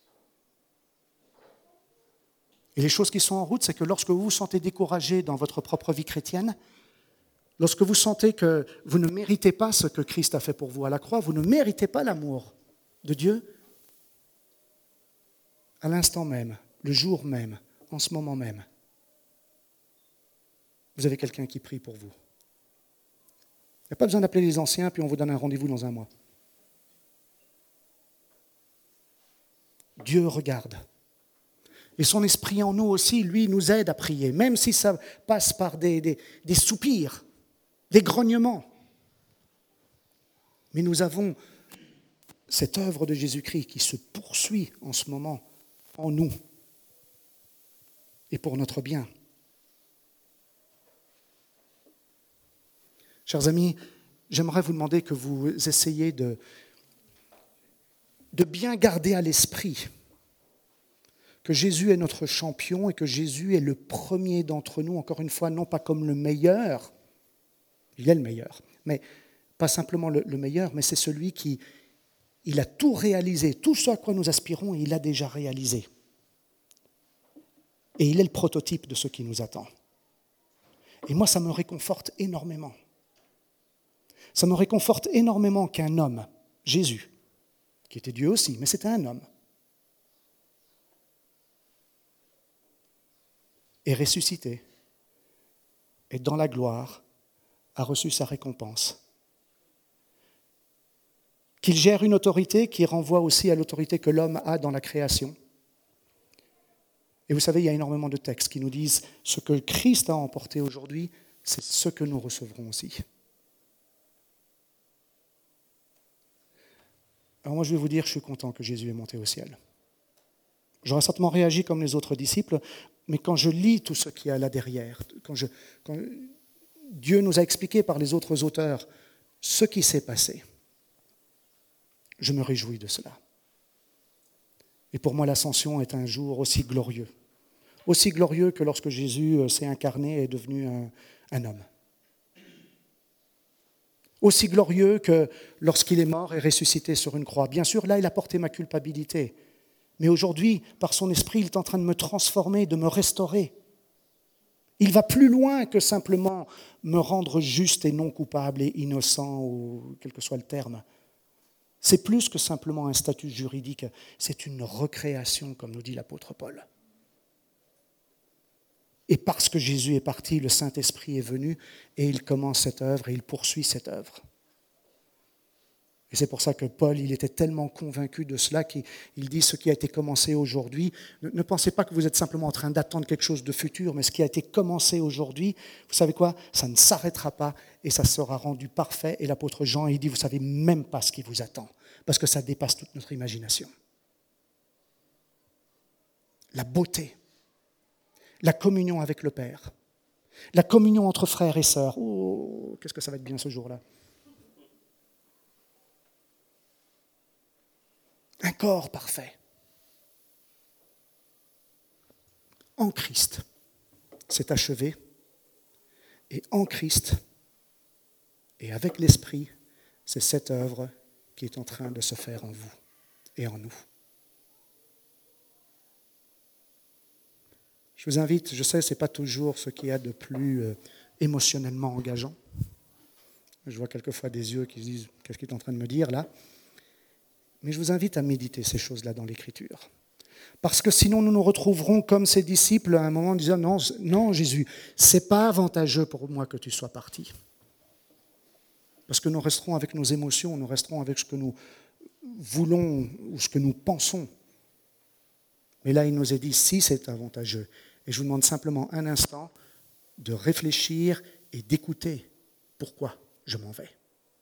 Et les choses qui sont en route, c'est que lorsque vous vous sentez découragé dans votre propre vie chrétienne, lorsque vous sentez que vous ne méritez pas ce que Christ a fait pour vous à la croix, vous ne méritez pas l'amour de Dieu, à l'instant même, le jour même, en ce moment même, vous avez quelqu'un qui prie pour vous. Il n'y a pas besoin d'appeler les anciens, puis on vous donne un rendez-vous dans un mois. Dieu regarde. Et son esprit en nous aussi, lui, nous aide à prier, même si ça passe par des, des, des soupirs, des grognements. Mais nous avons cette œuvre de Jésus-Christ qui se poursuit en ce moment en nous et pour notre bien. Chers amis, j'aimerais vous demander que vous essayiez de, de bien garder à l'esprit que Jésus est notre champion et que Jésus est le premier d'entre nous, encore une fois, non pas comme le meilleur, il est le meilleur, mais pas simplement le, le meilleur, mais c'est celui qui il a tout réalisé, tout ce à quoi nous aspirons, il l'a déjà réalisé. Et il est le prototype de ce qui nous attend. Et moi, ça me réconforte énormément. Ça me réconforte énormément qu'un homme, Jésus, qui était Dieu aussi, mais c'était un homme, est ressuscité et dans la gloire a reçu sa récompense. Qu'il gère une autorité qui renvoie aussi à l'autorité que l'homme a dans la création. Et vous savez, il y a énormément de textes qui nous disent ce que Christ a emporté aujourd'hui, c'est ce que nous recevrons aussi. Alors moi, je vais vous dire, je suis content que Jésus est monté au ciel. J'aurais certainement réagi comme les autres disciples, mais quand je lis tout ce qu'il y a là derrière, quand, je, quand Dieu nous a expliqué par les autres auteurs ce qui s'est passé, je me réjouis de cela. Et pour moi, l'ascension est un jour aussi glorieux, aussi glorieux que lorsque Jésus s'est incarné et est devenu un, un homme. Aussi glorieux que lorsqu'il est mort et ressuscité sur une croix. Bien sûr, là, il a porté ma culpabilité. Mais aujourd'hui, par son esprit, il est en train de me transformer, de me restaurer. Il va plus loin que simplement me rendre juste et non coupable et innocent, ou quel que soit le terme. C'est plus que simplement un statut juridique, c'est une recréation, comme nous dit l'apôtre Paul. Et parce que Jésus est parti, le Saint-Esprit est venu et il commence cette œuvre et il poursuit cette œuvre. Et c'est pour ça que Paul, il était tellement convaincu de cela qu'il dit ce qui a été commencé aujourd'hui. Ne, ne pensez pas que vous êtes simplement en train d'attendre quelque chose de futur, mais ce qui a été commencé aujourd'hui, vous savez quoi ? Ça ne s'arrêtera pas et ça sera rendu parfait. Et l'apôtre Jean, il dit, vous ne savez même pas ce qui vous attend, parce que ça dépasse toute notre imagination. La beauté, la communion avec le Père, la communion entre frères et sœurs. Oh, qu'est-ce que ça va être bien ce jour-là. Un corps parfait. En Christ, c'est achevé. Et en Christ, et avec l'Esprit, c'est cette œuvre qui est en train de se faire en vous et en nous. Je vous invite, je sais, ce n'est pas toujours ce qu'il y a de plus euh, émotionnellement engageant. Je vois quelquefois des yeux qui se disent « Qu'est-ce qu'il est en train de me dire là ?» Mais je vous invite à méditer ces choses-là dans l'Écriture. Parce que sinon, nous nous retrouverons comme ces disciples à un moment en disant « Non, non Jésus, ce n'est pas avantageux pour moi que tu sois parti. » Parce que nous resterons avec nos émotions, nous resterons avec ce que nous voulons ou ce que nous pensons. Mais là, il nous est dit, si c'est avantageux. Et je vous demande simplement un instant de réfléchir et d'écouter pourquoi je m'en vais.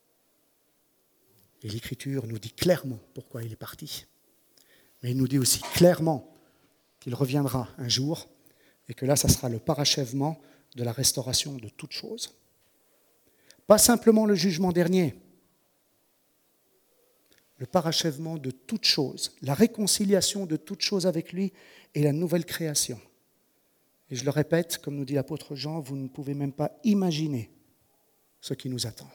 Et l'Écriture nous dit clairement pourquoi il est parti. Mais il nous dit aussi clairement qu'il reviendra un jour et que là, ça sera le parachèvement de la restauration de toutes choses. Pas simplement le jugement dernier, le parachèvement de toutes choses, la réconciliation de toutes choses avec lui et la nouvelle création. Et je le répète, comme nous dit l'apôtre Jean, vous ne pouvez même pas imaginer ce qui nous attend.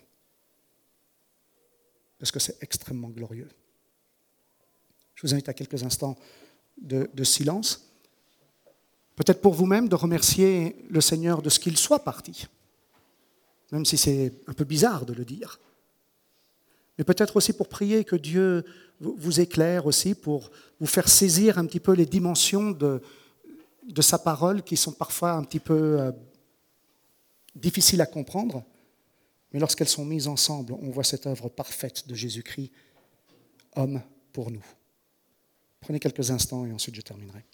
Parce que c'est extrêmement glorieux. Je vous invite à quelques instants de, de silence. Peut-être pour vous-même de remercier le Seigneur de ce qu'il soit parti. Même si c'est un peu bizarre de le dire. Mais peut-être aussi pour prier que Dieu vous éclaire aussi, pour vous faire saisir un petit peu les dimensions de, de sa parole qui sont parfois un petit peu euh, difficiles à comprendre. Mais lorsqu'elles sont mises ensemble, on voit cette œuvre parfaite de Jésus-Christ, homme pour nous. Prenez quelques instants et ensuite je terminerai.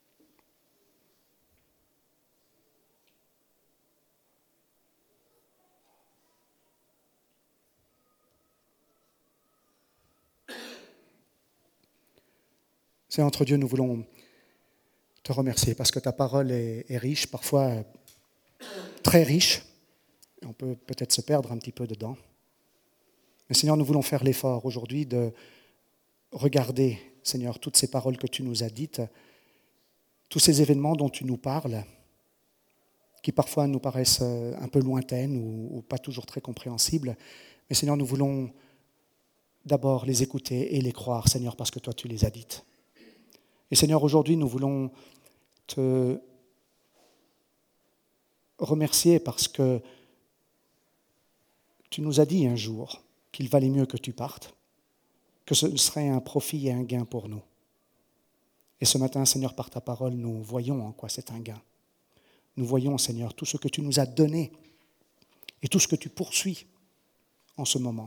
C'est entre Dieu, nous voulons te remercier parce que ta parole est, est riche, parfois très riche. On peut peut-être se perdre un petit peu dedans. Mais Seigneur, nous voulons faire l'effort aujourd'hui de regarder, Seigneur, toutes ces paroles que tu nous as dites, tous ces événements dont tu nous parles, qui parfois nous paraissent un peu lointaines ou, ou pas toujours très compréhensibles. Mais Seigneur, nous voulons d'abord les écouter et les croire, Seigneur, parce que toi tu les as dites. Et Seigneur, aujourd'hui, nous voulons te remercier parce que tu nous as dit un jour qu'il valait mieux que tu partes, que ce serait un profit et un gain pour nous. Et ce matin, Seigneur, par ta parole, nous voyons en quoi c'est un gain. Nous voyons, Seigneur, tout ce que tu nous as donné et tout ce que tu poursuis en ce moment.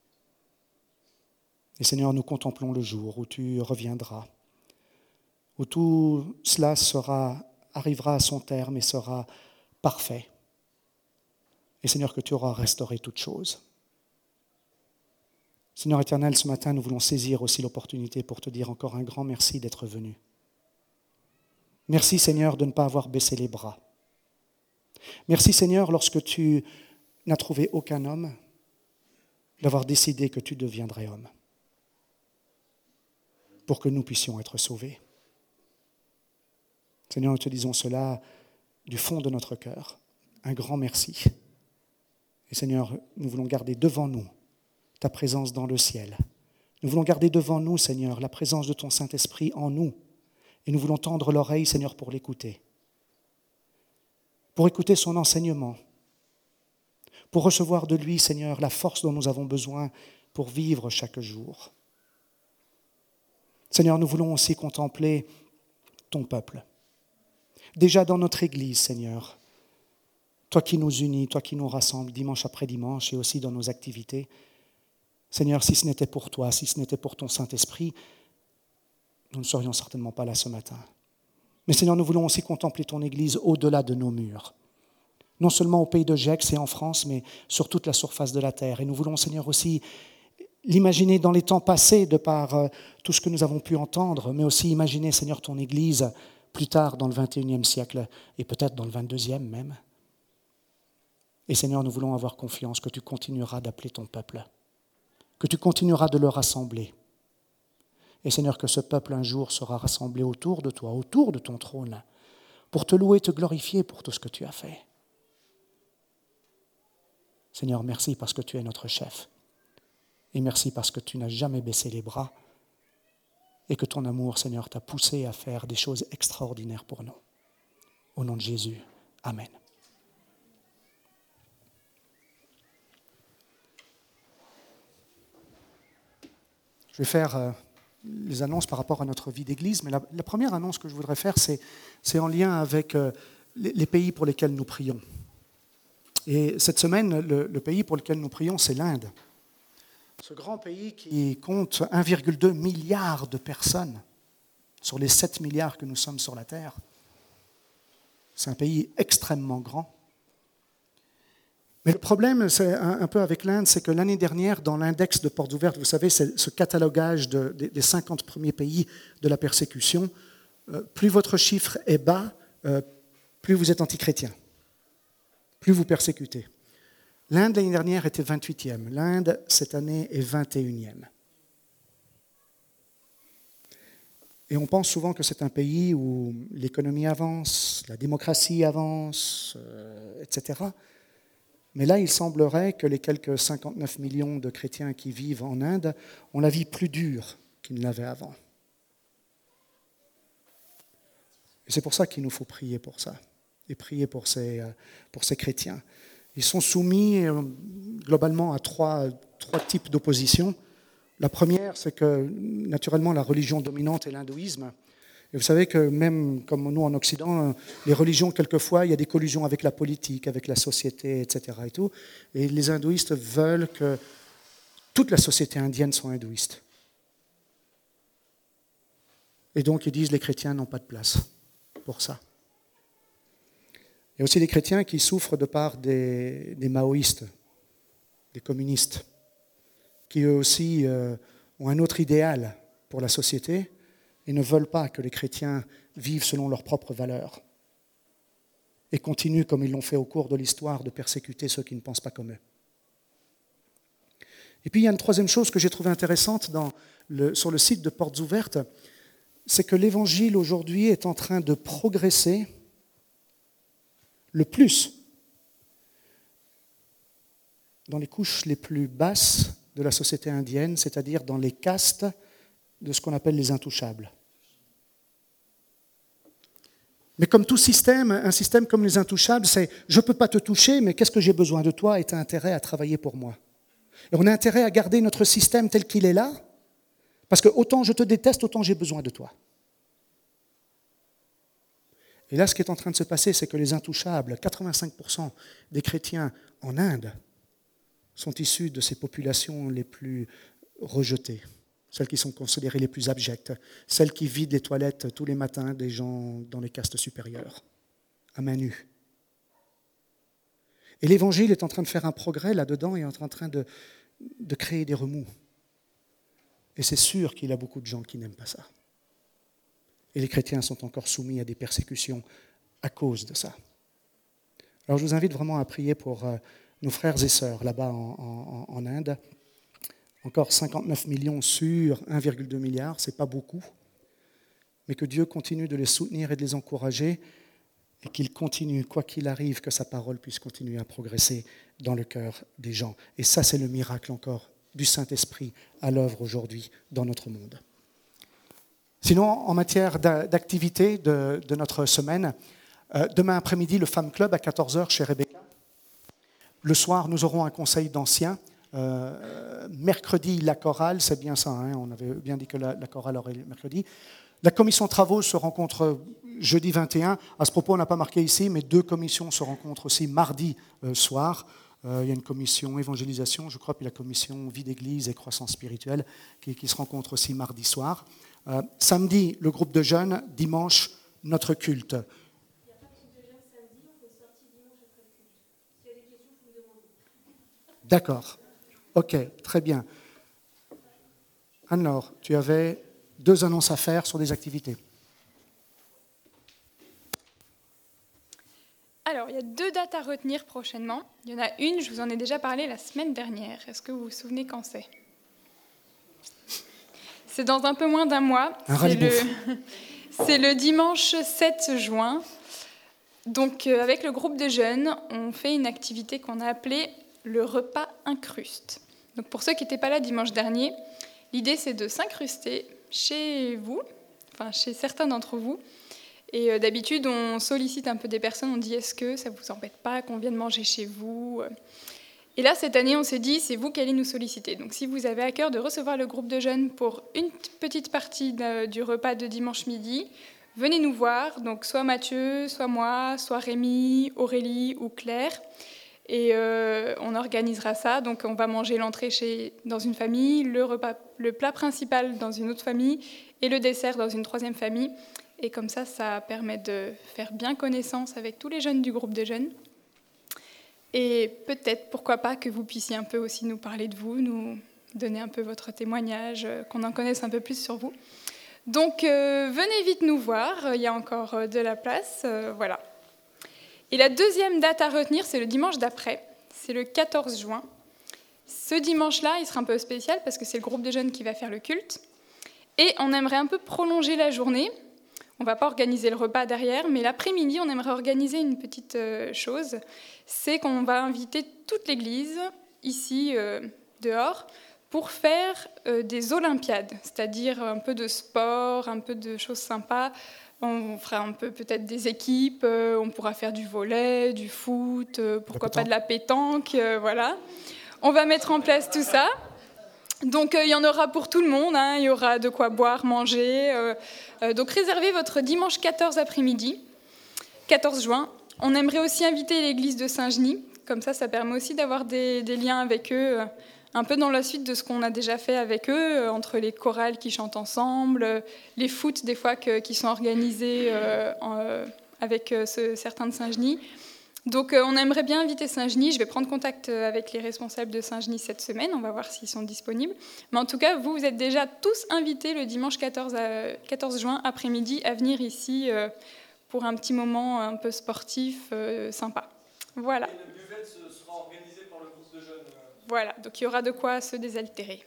Et Seigneur, nous contemplons le jour où tu reviendras, où tout cela sera, arrivera à son terme et sera parfait. Et Seigneur, que tu auras restauré toutes choses. Seigneur éternel, ce matin, nous voulons saisir aussi l'opportunité pour te dire encore un grand merci d'être venu. Merci Seigneur de ne pas avoir baissé les bras. Merci Seigneur lorsque tu n'as trouvé aucun homme, d'avoir décidé que tu deviendrais homme pour que nous puissions être sauvés. Seigneur, nous te disons cela du fond de notre cœur. Un grand merci. Et Seigneur, nous voulons garder devant nous ta présence dans le ciel. Nous voulons garder devant nous, Seigneur, la présence de ton Saint-Esprit en nous. Et nous voulons tendre l'oreille, Seigneur, pour l'écouter. Pour écouter son enseignement. Pour recevoir de lui, Seigneur, la force dont nous avons besoin pour vivre chaque jour. Seigneur, nous voulons aussi contempler ton peuple. Déjà dans notre Église, Seigneur, toi qui nous unis, toi qui nous rassembles dimanche après dimanche et aussi dans nos activités, Seigneur, si ce n'était pour toi, si ce n'était pour ton Saint-Esprit, nous ne serions certainement pas là ce matin. Mais Seigneur, nous voulons aussi contempler ton Église au-delà de nos murs. Non seulement au pays de Gex et en France, mais sur toute la surface de la terre. Et nous voulons, Seigneur, aussi l'imaginer dans les temps passés de par tout ce que nous avons pu entendre, mais aussi imaginer, Seigneur, ton Église plus tard dans le vingt et unième siècle et peut-être dans le vingt-deuxième même. Et Seigneur, nous voulons avoir confiance que tu continueras d'appeler ton peuple, que tu continueras de le rassembler. Et Seigneur, que ce peuple un jour sera rassemblé autour de toi, autour de ton trône, pour te louer, te glorifier pour tout ce que tu as fait. Seigneur, merci parce que tu es notre chef. Et merci parce que tu n'as jamais baissé les bras et que ton amour, Seigneur, t'a poussé à faire des choses extraordinaires pour nous. Au nom de Jésus, Amen. Je vais faire euh, les annonces par rapport à notre vie d'église, mais la, la première annonce que je voudrais faire, c'est, c'est en lien avec euh, les, les pays pour lesquels nous prions. Et cette semaine, le, le pays pour lequel nous prions, c'est l'Inde. Ce grand pays qui compte un virgule deux milliard de personnes sur les sept milliards que nous sommes sur la Terre. C'est un pays extrêmement grand. Mais le problème, c'est un, un peu avec l'Inde, c'est que l'année dernière, dans l'index de portes ouvertes, vous savez, c'est ce catalogage de, de, des cinquante premiers pays de la persécution, euh, plus votre chiffre est bas, euh, plus vous êtes antichrétien, plus vous persécutez. L'Inde, l'année dernière, était vingt-huitième. L'Inde, cette année, est vingt et unième. Et on pense souvent que c'est un pays où l'économie avance, la démocratie avance, euh, et cetera. Mais là, il semblerait que les quelques cinquante-neuf millions de chrétiens qui vivent en Inde ont la vie plus dure qu'ils ne l'avaient avant. Et c'est pour ça qu'il nous faut prier pour ça, et prier pour ces, pour ces chrétiens. Ils sont soumis globalement à trois, trois types d'opposition. La première, c'est que naturellement la religion dominante est l'hindouisme. Et vous savez que même comme nous en Occident, les religions, quelquefois, il y a des collusions avec la politique, avec la société, et cetera. Et, tout. Et les hindouistes veulent que toute la société indienne soit hindouiste. Et donc ils disent que les chrétiens n'ont pas de place pour ça. Il y a aussi des chrétiens qui souffrent de part des, des maoïstes, des communistes, qui eux aussi euh, ont un autre idéal pour la société et ne veulent pas que les chrétiens vivent selon leurs propres valeurs et continuent, comme ils l'ont fait au cours de l'histoire, de persécuter ceux qui ne pensent pas comme eux. Et puis il y a une troisième chose que j'ai trouvée intéressante dans le, sur le site de Portes Ouvertes, c'est que l'Évangile aujourd'hui est en train de progresser le plus dans les couches les plus basses de la société indienne, c'est-à-dire dans les castes de ce qu'on appelle les intouchables. Mais comme tout système, un système comme les intouchables, c'est « je ne peux pas te toucher, mais qu'est-ce que j'ai besoin de toi et tu as intérêt à travailler pour moi ». Et on a intérêt à garder notre système tel qu'il est là, parce que autant je te déteste, autant j'ai besoin de toi. Et là, ce qui est en train de se passer, c'est que les intouchables, quatre-vingt-cinq pour cent des chrétiens en Inde, sont issus de ces populations les plus rejetées, celles qui sont considérées les plus abjectes, celles qui vident les toilettes tous les matins des gens dans les castes supérieures, à main nue. Et l'Évangile est en train de faire un progrès là-dedans et est en train de, de créer des remous. Et c'est sûr qu'il y a beaucoup de gens qui n'aiment pas ça. Et les chrétiens sont encore soumis à des persécutions à cause de ça. Alors je vous invite vraiment à prier pour euh, nos frères et sœurs là-bas en, en, en Inde. Encore cinquante-neuf millions sur un virgule deux milliard, ce n'est pas beaucoup. Mais que Dieu continue de les soutenir et de les encourager et qu'il continue, quoi qu'il arrive, que sa parole puisse continuer à progresser dans le cœur des gens. Et ça, c'est le miracle encore du Saint-Esprit à l'œuvre aujourd'hui dans notre monde. Sinon, en matière d'activité de, de notre semaine, euh, demain après-midi, le Femmes Club à quatorze heures chez Rebecca. Le soir, nous aurons un conseil d'anciens. Euh, mercredi, la chorale, c'est bien ça, hein, on avait bien dit que la, la chorale aurait mercredi. La commission travaux se rencontre jeudi vingt et un. À ce propos, on n'a pas marqué ici, mais deux commissions se rencontrent aussi mardi euh, soir. Euh, il y a une commission évangélisation, je crois, puis la commission vie d'église et croissance spirituelle qui, qui se rencontre aussi mardi soir. Euh, samedi, le groupe de jeunes. Dimanche, notre culte. Il n'y a pas de culte de jeunes samedi, on fait sortie dimanche après le culte. S'il y a des questions, je vous demande. D'accord. Ok, très bien. Anne-Laure, tu avais deux annonces à faire sur des activités. Alors, il y a deux dates à retenir prochainement. Il y en a une, je vous en ai déjà parlé la semaine dernière. Est-ce que vous vous souvenez quand c'est ? C'est dans un peu moins d'un mois. C'est le, c'est le dimanche sept juin. Donc, euh, avec le groupe de jeunes, on fait une activité qu'on a appelée le repas incruste. Donc, pour ceux qui n'étaient pas là dimanche dernier, l'idée, c'est de s'incruster chez vous, enfin chez certains d'entre vous. Et euh, d'habitude, on sollicite un peu des personnes, on dit « Est-ce que ça ne vous embête pas qu'on vienne manger chez vous ?» Et là, cette année, on s'est dit, c'est vous qui allez nous solliciter. Donc, si vous avez à cœur de recevoir le groupe de jeunes pour une petite partie de, du repas de dimanche midi, venez nous voir. Donc, soit Mathieu, soit moi, soit Rémi, Aurélie ou Claire. Et euh, on organisera ça. Donc on va manger l'entrée chez, dans une famille, le, repas, le plat principal dans une autre famille et le dessert dans une troisième famille. Et comme ça, ça permet de faire bien connaissance avec tous les jeunes du groupe des jeunes. Et peut-être, pourquoi pas, que vous puissiez un peu aussi nous parler de vous, nous donner un peu votre témoignage, qu'on en connaisse un peu plus sur vous. Donc euh, venez vite nous voir, il y a encore de la place, euh, voilà. Et la deuxième date à retenir, c'est le dimanche d'après, c'est le quatorze juin. Ce dimanche-là, il sera un peu spécial parce que c'est le groupe des jeunes qui va faire le culte. Et on aimerait un peu prolonger la journée. On ne va pas organiser le repas derrière, mais l'après-midi, on aimerait organiser une petite euh, chose. C'est qu'on va inviter toute l'église, ici, euh, dehors, pour faire euh, des olympiades, c'est-à-dire un peu de sport, un peu de choses sympas. On fera un peu peut-être des équipes, euh, on pourra faire du volley, du foot, euh, pourquoi pas de la pétanque, euh, voilà. On va mettre en place tout ça. Donc euh, il y en aura pour tout le monde, hein, il y aura de quoi boire, manger. Euh, euh, donc réservez votre dimanche quatorze après-midi, quatorze juin. On aimerait aussi inviter l'église de Saint-Genis, comme ça ça permet aussi d'avoir des, des liens avec eux, euh, un peu dans la suite de ce qu'on a déjà fait avec eux, euh, entre les chorales qui chantent ensemble, euh, les foot des fois que, qui sont organisés euh, en, euh, avec euh, ce, certains de Saint-Genis. Donc euh, on aimerait bien inviter Saint-Genis. Je vais prendre contact avec les responsables de Saint-Genis cette semaine. On va voir s'ils sont disponibles. Mais en tout cas, vous, vous êtes déjà tous invités le dimanche quatorze, à, quatorze juin après-midi à venir ici euh, pour un petit moment un peu sportif, euh, sympa. Voilà. Et le buvette sera organisé par le groupe de jeunes. Voilà, donc il y aura de quoi se désaltérer.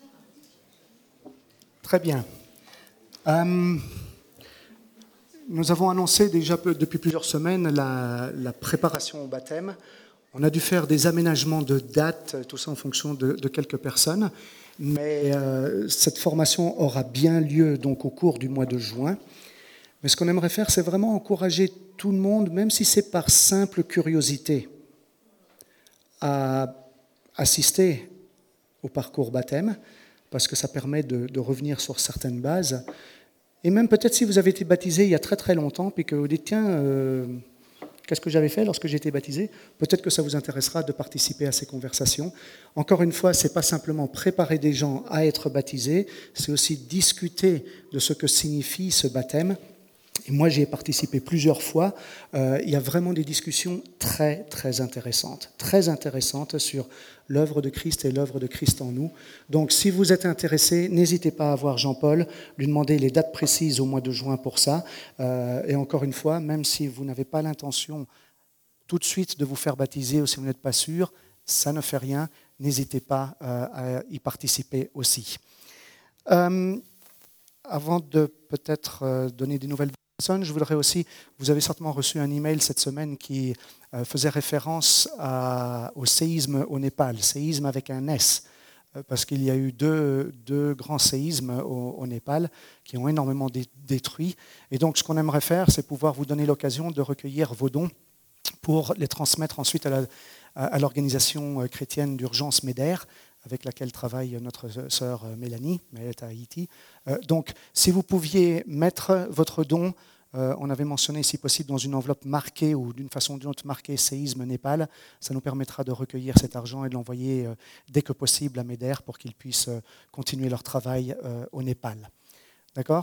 Très bien. Euh... Nous avons annoncé déjà depuis plusieurs semaines la, la préparation au baptême. On a dû faire des aménagements de dates, tout ça en fonction de, de quelques personnes, mais euh, cette formation aura bien lieu donc au cours du mois de juin. Mais ce qu'on aimerait faire, c'est vraiment encourager tout le monde, même si c'est par simple curiosité, à assister au parcours baptême, parce que ça permet de, de revenir sur certaines bases. Et même peut-être si vous avez été baptisé il y a très très longtemps, puis que vous dites, tiens, euh, qu'est-ce que j'avais fait lorsque j'ai été baptisé ? Peut-être que ça vous intéressera de participer à ces conversations. Encore une fois, ce n'est pas simplement préparer des gens à être baptisés, c'est aussi discuter de ce que signifie ce baptême. Et moi, j'y ai participé plusieurs fois. Euh, il y a vraiment des discussions très, très intéressantes, très intéressantes sur l'œuvre de Christ et l'œuvre de Christ en nous. Donc, si vous êtes intéressé, n'hésitez pas à voir Jean-Paul, lui demander les dates précises au mois de juin pour ça. Euh, et encore une fois, même si vous n'avez pas l'intention tout de suite de vous faire baptiser ou si vous n'êtes pas sûr, ça ne fait rien. N'hésitez pas euh, à y participer aussi. Euh, avant de peut-être euh, donner des nouvelles je voudrais aussi, vous avez certainement reçu un email cette semaine qui euh, faisait référence à, au séisme au Népal, séisme avec un S, euh, parce qu'il y a eu deux, deux grands séismes au, au Népal qui ont énormément dé, détruit. Et donc ce qu'on aimerait faire, c'est pouvoir vous donner l'occasion de recueillir vos dons pour les transmettre ensuite à, la, à l'organisation chrétienne d'urgence MEDER, avec laquelle travaille notre sœur Mélanie, mais elle est à Haïti. Euh, donc, si vous pouviez mettre votre don, euh, on avait mentionné si possible dans une enveloppe marquée ou d'une façon ou d'une autre marquée séisme Népal, ça nous permettra de recueillir cet argent et de l'envoyer euh, dès que possible à MEDER pour qu'ils puissent euh, continuer leur travail euh, au Népal. D'accord ?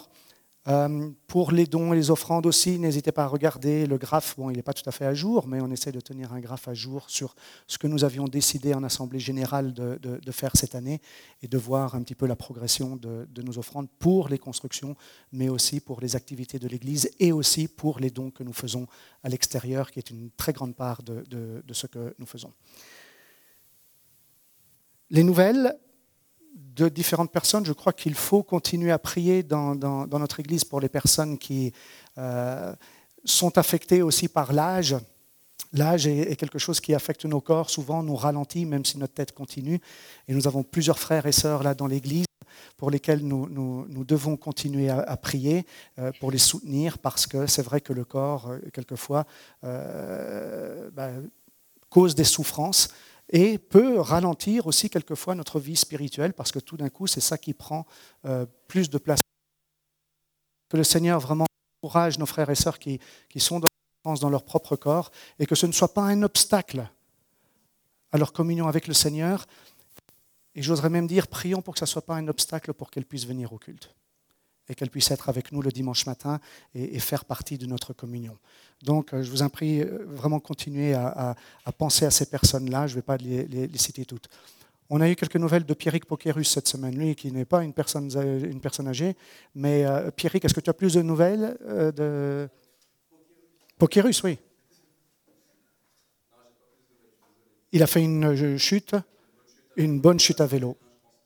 Euh, pour les dons et les offrandes aussi, n'hésitez pas à regarder le graphe. Bon, il n'est pas tout à fait à jour, mais on essaie de tenir un graphe à jour sur ce que nous avions décidé en Assemblée générale de, de, de faire cette année et de voir un petit peu la progression de, de nos offrandes pour les constructions, mais aussi pour les activités de l'Église et aussi pour les dons que nous faisons à l'extérieur, qui est une très grande part de, de, de ce que nous faisons. Les nouvelles de différentes personnes, je crois qu'il faut continuer à prier dans, dans, dans notre Église pour les personnes qui euh, sont affectées aussi par l'âge. L'âge est, est quelque chose qui affecte nos corps, souvent nous ralentit, même si notre tête continue. Et nous avons plusieurs frères et sœurs là dans l'Église pour lesquels nous, nous, nous devons continuer à, à prier, euh, pour les soutenir, parce que c'est vrai que le corps, euh, quelquefois, euh, bah, cause des souffrances. Et peut ralentir aussi quelquefois notre vie spirituelle, parce que tout d'un coup, c'est ça qui prend euh, plus de place. Que le Seigneur vraiment encourage nos frères et sœurs qui, qui sont dans, dans leur propre corps, et que ce ne soit pas un obstacle à leur communion avec le Seigneur. Et j'oserais même dire, prions pour que ça ne soit pas un obstacle pour qu'elles puissent venir au culte et qu'elles puissent être avec nous le dimanche matin et, et faire partie de notre communion. Donc, je vous en prie, vraiment continuer à, à, à penser à ces personnes-là. Je ne vais pas les, les, les citer toutes. On a eu quelques nouvelles de Pierrick Pokerus cette semaine, lui qui n'est pas une personne, une personne âgée. Mais euh, Pierrick, est-ce que tu as plus de nouvelles euh, de Pokerus, oui. Il a fait une chute, une bonne chute à vélo.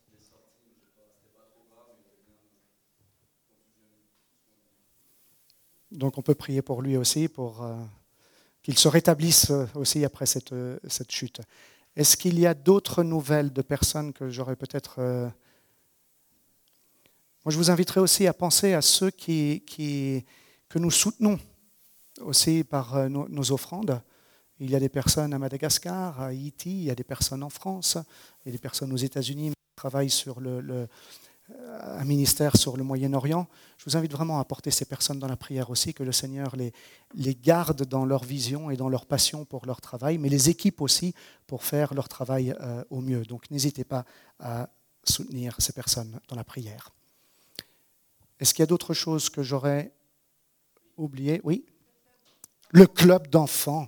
Donc on peut prier pour lui aussi, pour euh, qu'il se rétablisse aussi après cette, cette chute. Est-ce qu'il y a d'autres nouvelles de personnes que j'aurais peut-être... Euh... Moi, je vous inviterai aussi à penser à ceux qui, qui, que nous soutenons aussi par euh, nos, nos offrandes. Il y a des personnes à Madagascar, à Haïti, il y a des personnes en France, il y a des personnes aux États-Unis qui travaillent sur le, le, un ministère sur le Moyen-Orient. Je vous invite vraiment à porter ces personnes dans la prière aussi, que le Seigneur les, les garde dans leur vision et dans leur passion pour leur travail, mais les équipe aussi pour faire leur travail euh, au mieux. Donc n'hésitez pas à soutenir ces personnes dans la prière. Est-ce qu'il y a d'autres choses que j'aurais oubliées? Oui. Le club d'enfants.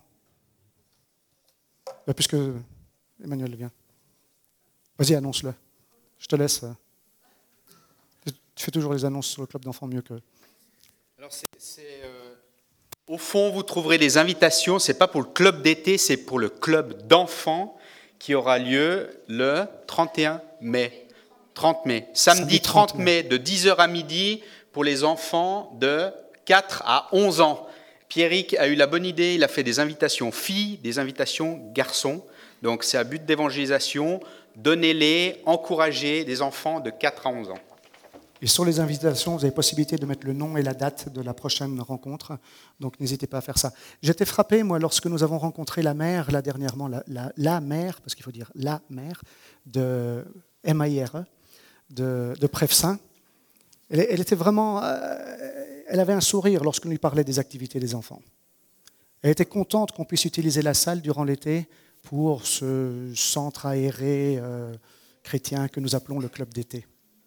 Puisque Emmanuel vient. Vas-y, annonce-le. Je te laisse. Tu fais toujours les annonces sur le club d'enfants mieux que... Alors, c'est, c'est, euh, au fond, vous trouverez les invitations. Ce n'est pas pour le club d'été, c'est pour le club d'enfants qui aura lieu le trente et un mai. trente mai. Samedi trente mai, de dix heures à midi, pour les enfants de quatre à onze ans. Pierrick a eu la bonne idée, il a fait des invitations filles, des invitations garçons. Donc c'est à but d'évangélisation, donnez-les, encouragez des enfants de quatre à onze ans. Et sur les invitations, vous avez possibilité de mettre le nom et la date de la prochaine rencontre. Donc n'hésitez pas à faire ça. J'étais frappé, moi, lorsque nous avons rencontré la mère, là dernièrement, la, la, la mère, parce qu'il faut dire la mère, de M A I R E, de, de Prefsaint. Elle, elle était vraiment... Euh, elle avait un sourire lorsque nous lui parlait des activités des enfants. Elle était contente qu'on puisse utiliser la salle durant l'été pour ce centre aéré euh, chrétien que nous appelons le club d'été.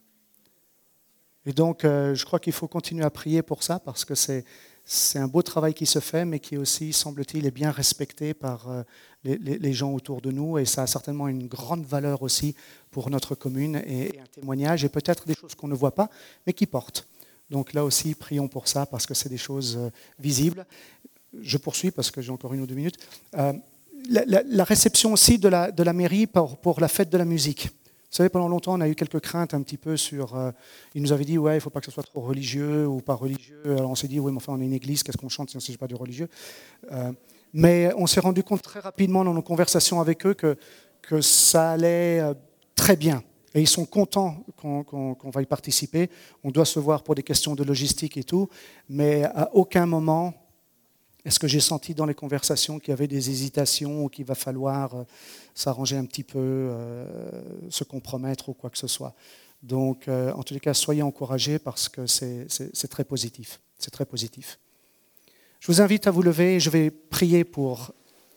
Et donc, euh, je crois qu'il faut continuer à prier pour ça, parce que c'est, c'est un beau travail qui se fait, mais qui aussi, semble-t-il, est bien respecté par euh, les, les, les gens autour de nous. Et ça a certainement une grande valeur aussi pour notre commune, et, et un témoignage, et peut-être des choses qu'on ne voit pas, mais qui portent. Donc là aussi, prions pour ça, parce que c'est des choses euh, visibles. Je poursuis, parce que j'ai encore une ou deux minutes. Euh, la, la, la réception aussi de la, de la mairie pour, pour la fête de la musique. Vous savez, pendant longtemps, on a eu quelques craintes un petit peu sur... Euh, ils nous avaient dit, ouais, il ne faut pas que ce soit trop religieux ou pas religieux. Alors on s'est dit, oui, mais enfin, on est une église, qu'est-ce qu'on chante si on ne s'agit pas du religieux euh, Mais on s'est rendu compte très rapidement dans nos conversations avec eux que, que ça allait euh, très bien. Et ils sont contents qu'on, qu'on, qu'on va y participer. On doit se voir pour des questions de logistique et tout. Mais à aucun moment... Est-ce que j'ai senti dans les conversations qu'il y avait des hésitations ou qu'il va falloir euh, s'arranger un petit peu, euh, se compromettre ou quoi que ce soit. Donc, euh, en tous les cas, soyez encouragés parce que c'est, c'est, c'est très positif. C'est très positif. Je vous invite à vous lever et je vais prier pour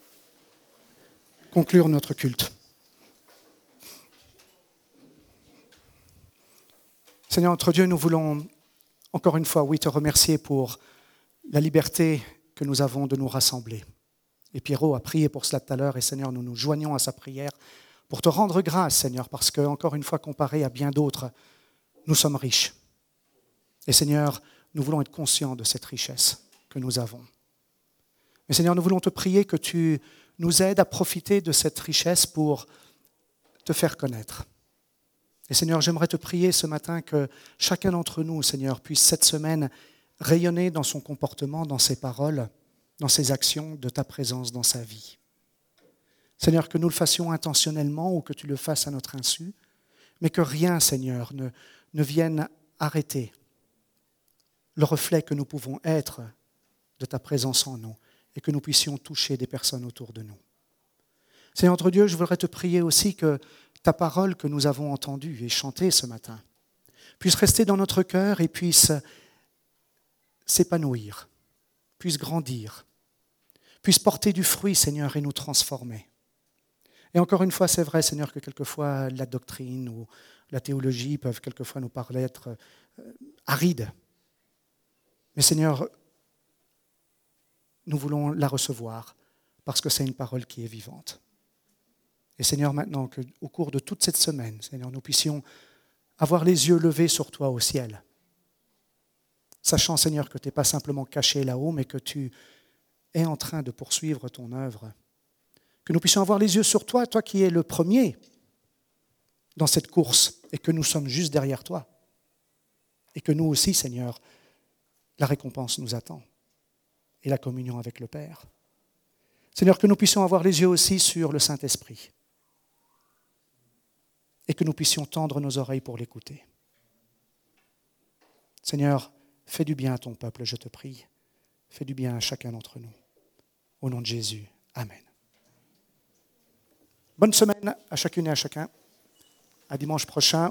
conclure notre culte. Seigneur, notre Dieu, nous voulons encore une fois, oui, te remercier pour la liberté que nous avons de nous rassembler. Et Pierrot a prié pour cela tout à l'heure, et Seigneur, nous nous joignons à sa prière pour te rendre grâce, Seigneur, parce que, encore une fois, comparé à bien d'autres, nous sommes riches. Et Seigneur, nous voulons être conscients de cette richesse que nous avons. Mais Seigneur, nous voulons te prier que tu nous aides à profiter de cette richesse pour te faire connaître. Et Seigneur, j'aimerais te prier ce matin que chacun d'entre nous, Seigneur, puisse cette semaine rayonner dans son comportement, dans ses paroles, dans ses actions, de ta présence dans sa vie. Seigneur, que nous le fassions intentionnellement ou que tu le fasses à notre insu, mais que rien, Seigneur, ne, ne vienne arrêter le reflet que nous pouvons être de ta présence en nous et que nous puissions toucher des personnes autour de nous. Seigneur notre Dieu, je voudrais te prier aussi que ta parole que nous avons entendue et chantée ce matin puisse rester dans notre cœur et puisse s'épanouir, puisse grandir, puisse porter du fruit, Seigneur, et nous transformer. Et encore une fois, c'est vrai, Seigneur, que quelquefois la doctrine ou la théologie peuvent quelquefois nous paraître euh, arides. Mais Seigneur, nous voulons la recevoir parce que c'est une parole qui est vivante. Et Seigneur, maintenant qu'au cours de toute cette semaine, Seigneur, nous puissions avoir les yeux levés sur toi au ciel, sachant, Seigneur, que tu n'es pas simplement caché là-haut, mais que tu es en train de poursuivre ton œuvre. Que nous puissions avoir les yeux sur toi, toi qui es le premier dans cette course, et que nous sommes juste derrière toi. Et que nous aussi, Seigneur, la récompense nous attend, et la communion avec le Père. Seigneur, que nous puissions avoir les yeux aussi sur le Saint-Esprit, et que nous puissions tendre nos oreilles pour l'écouter. Seigneur, fais du bien à ton peuple, je te prie. Fais du bien à chacun d'entre nous. Au nom de Jésus, Amen. Bonne semaine à chacune et à chacun. À dimanche prochain.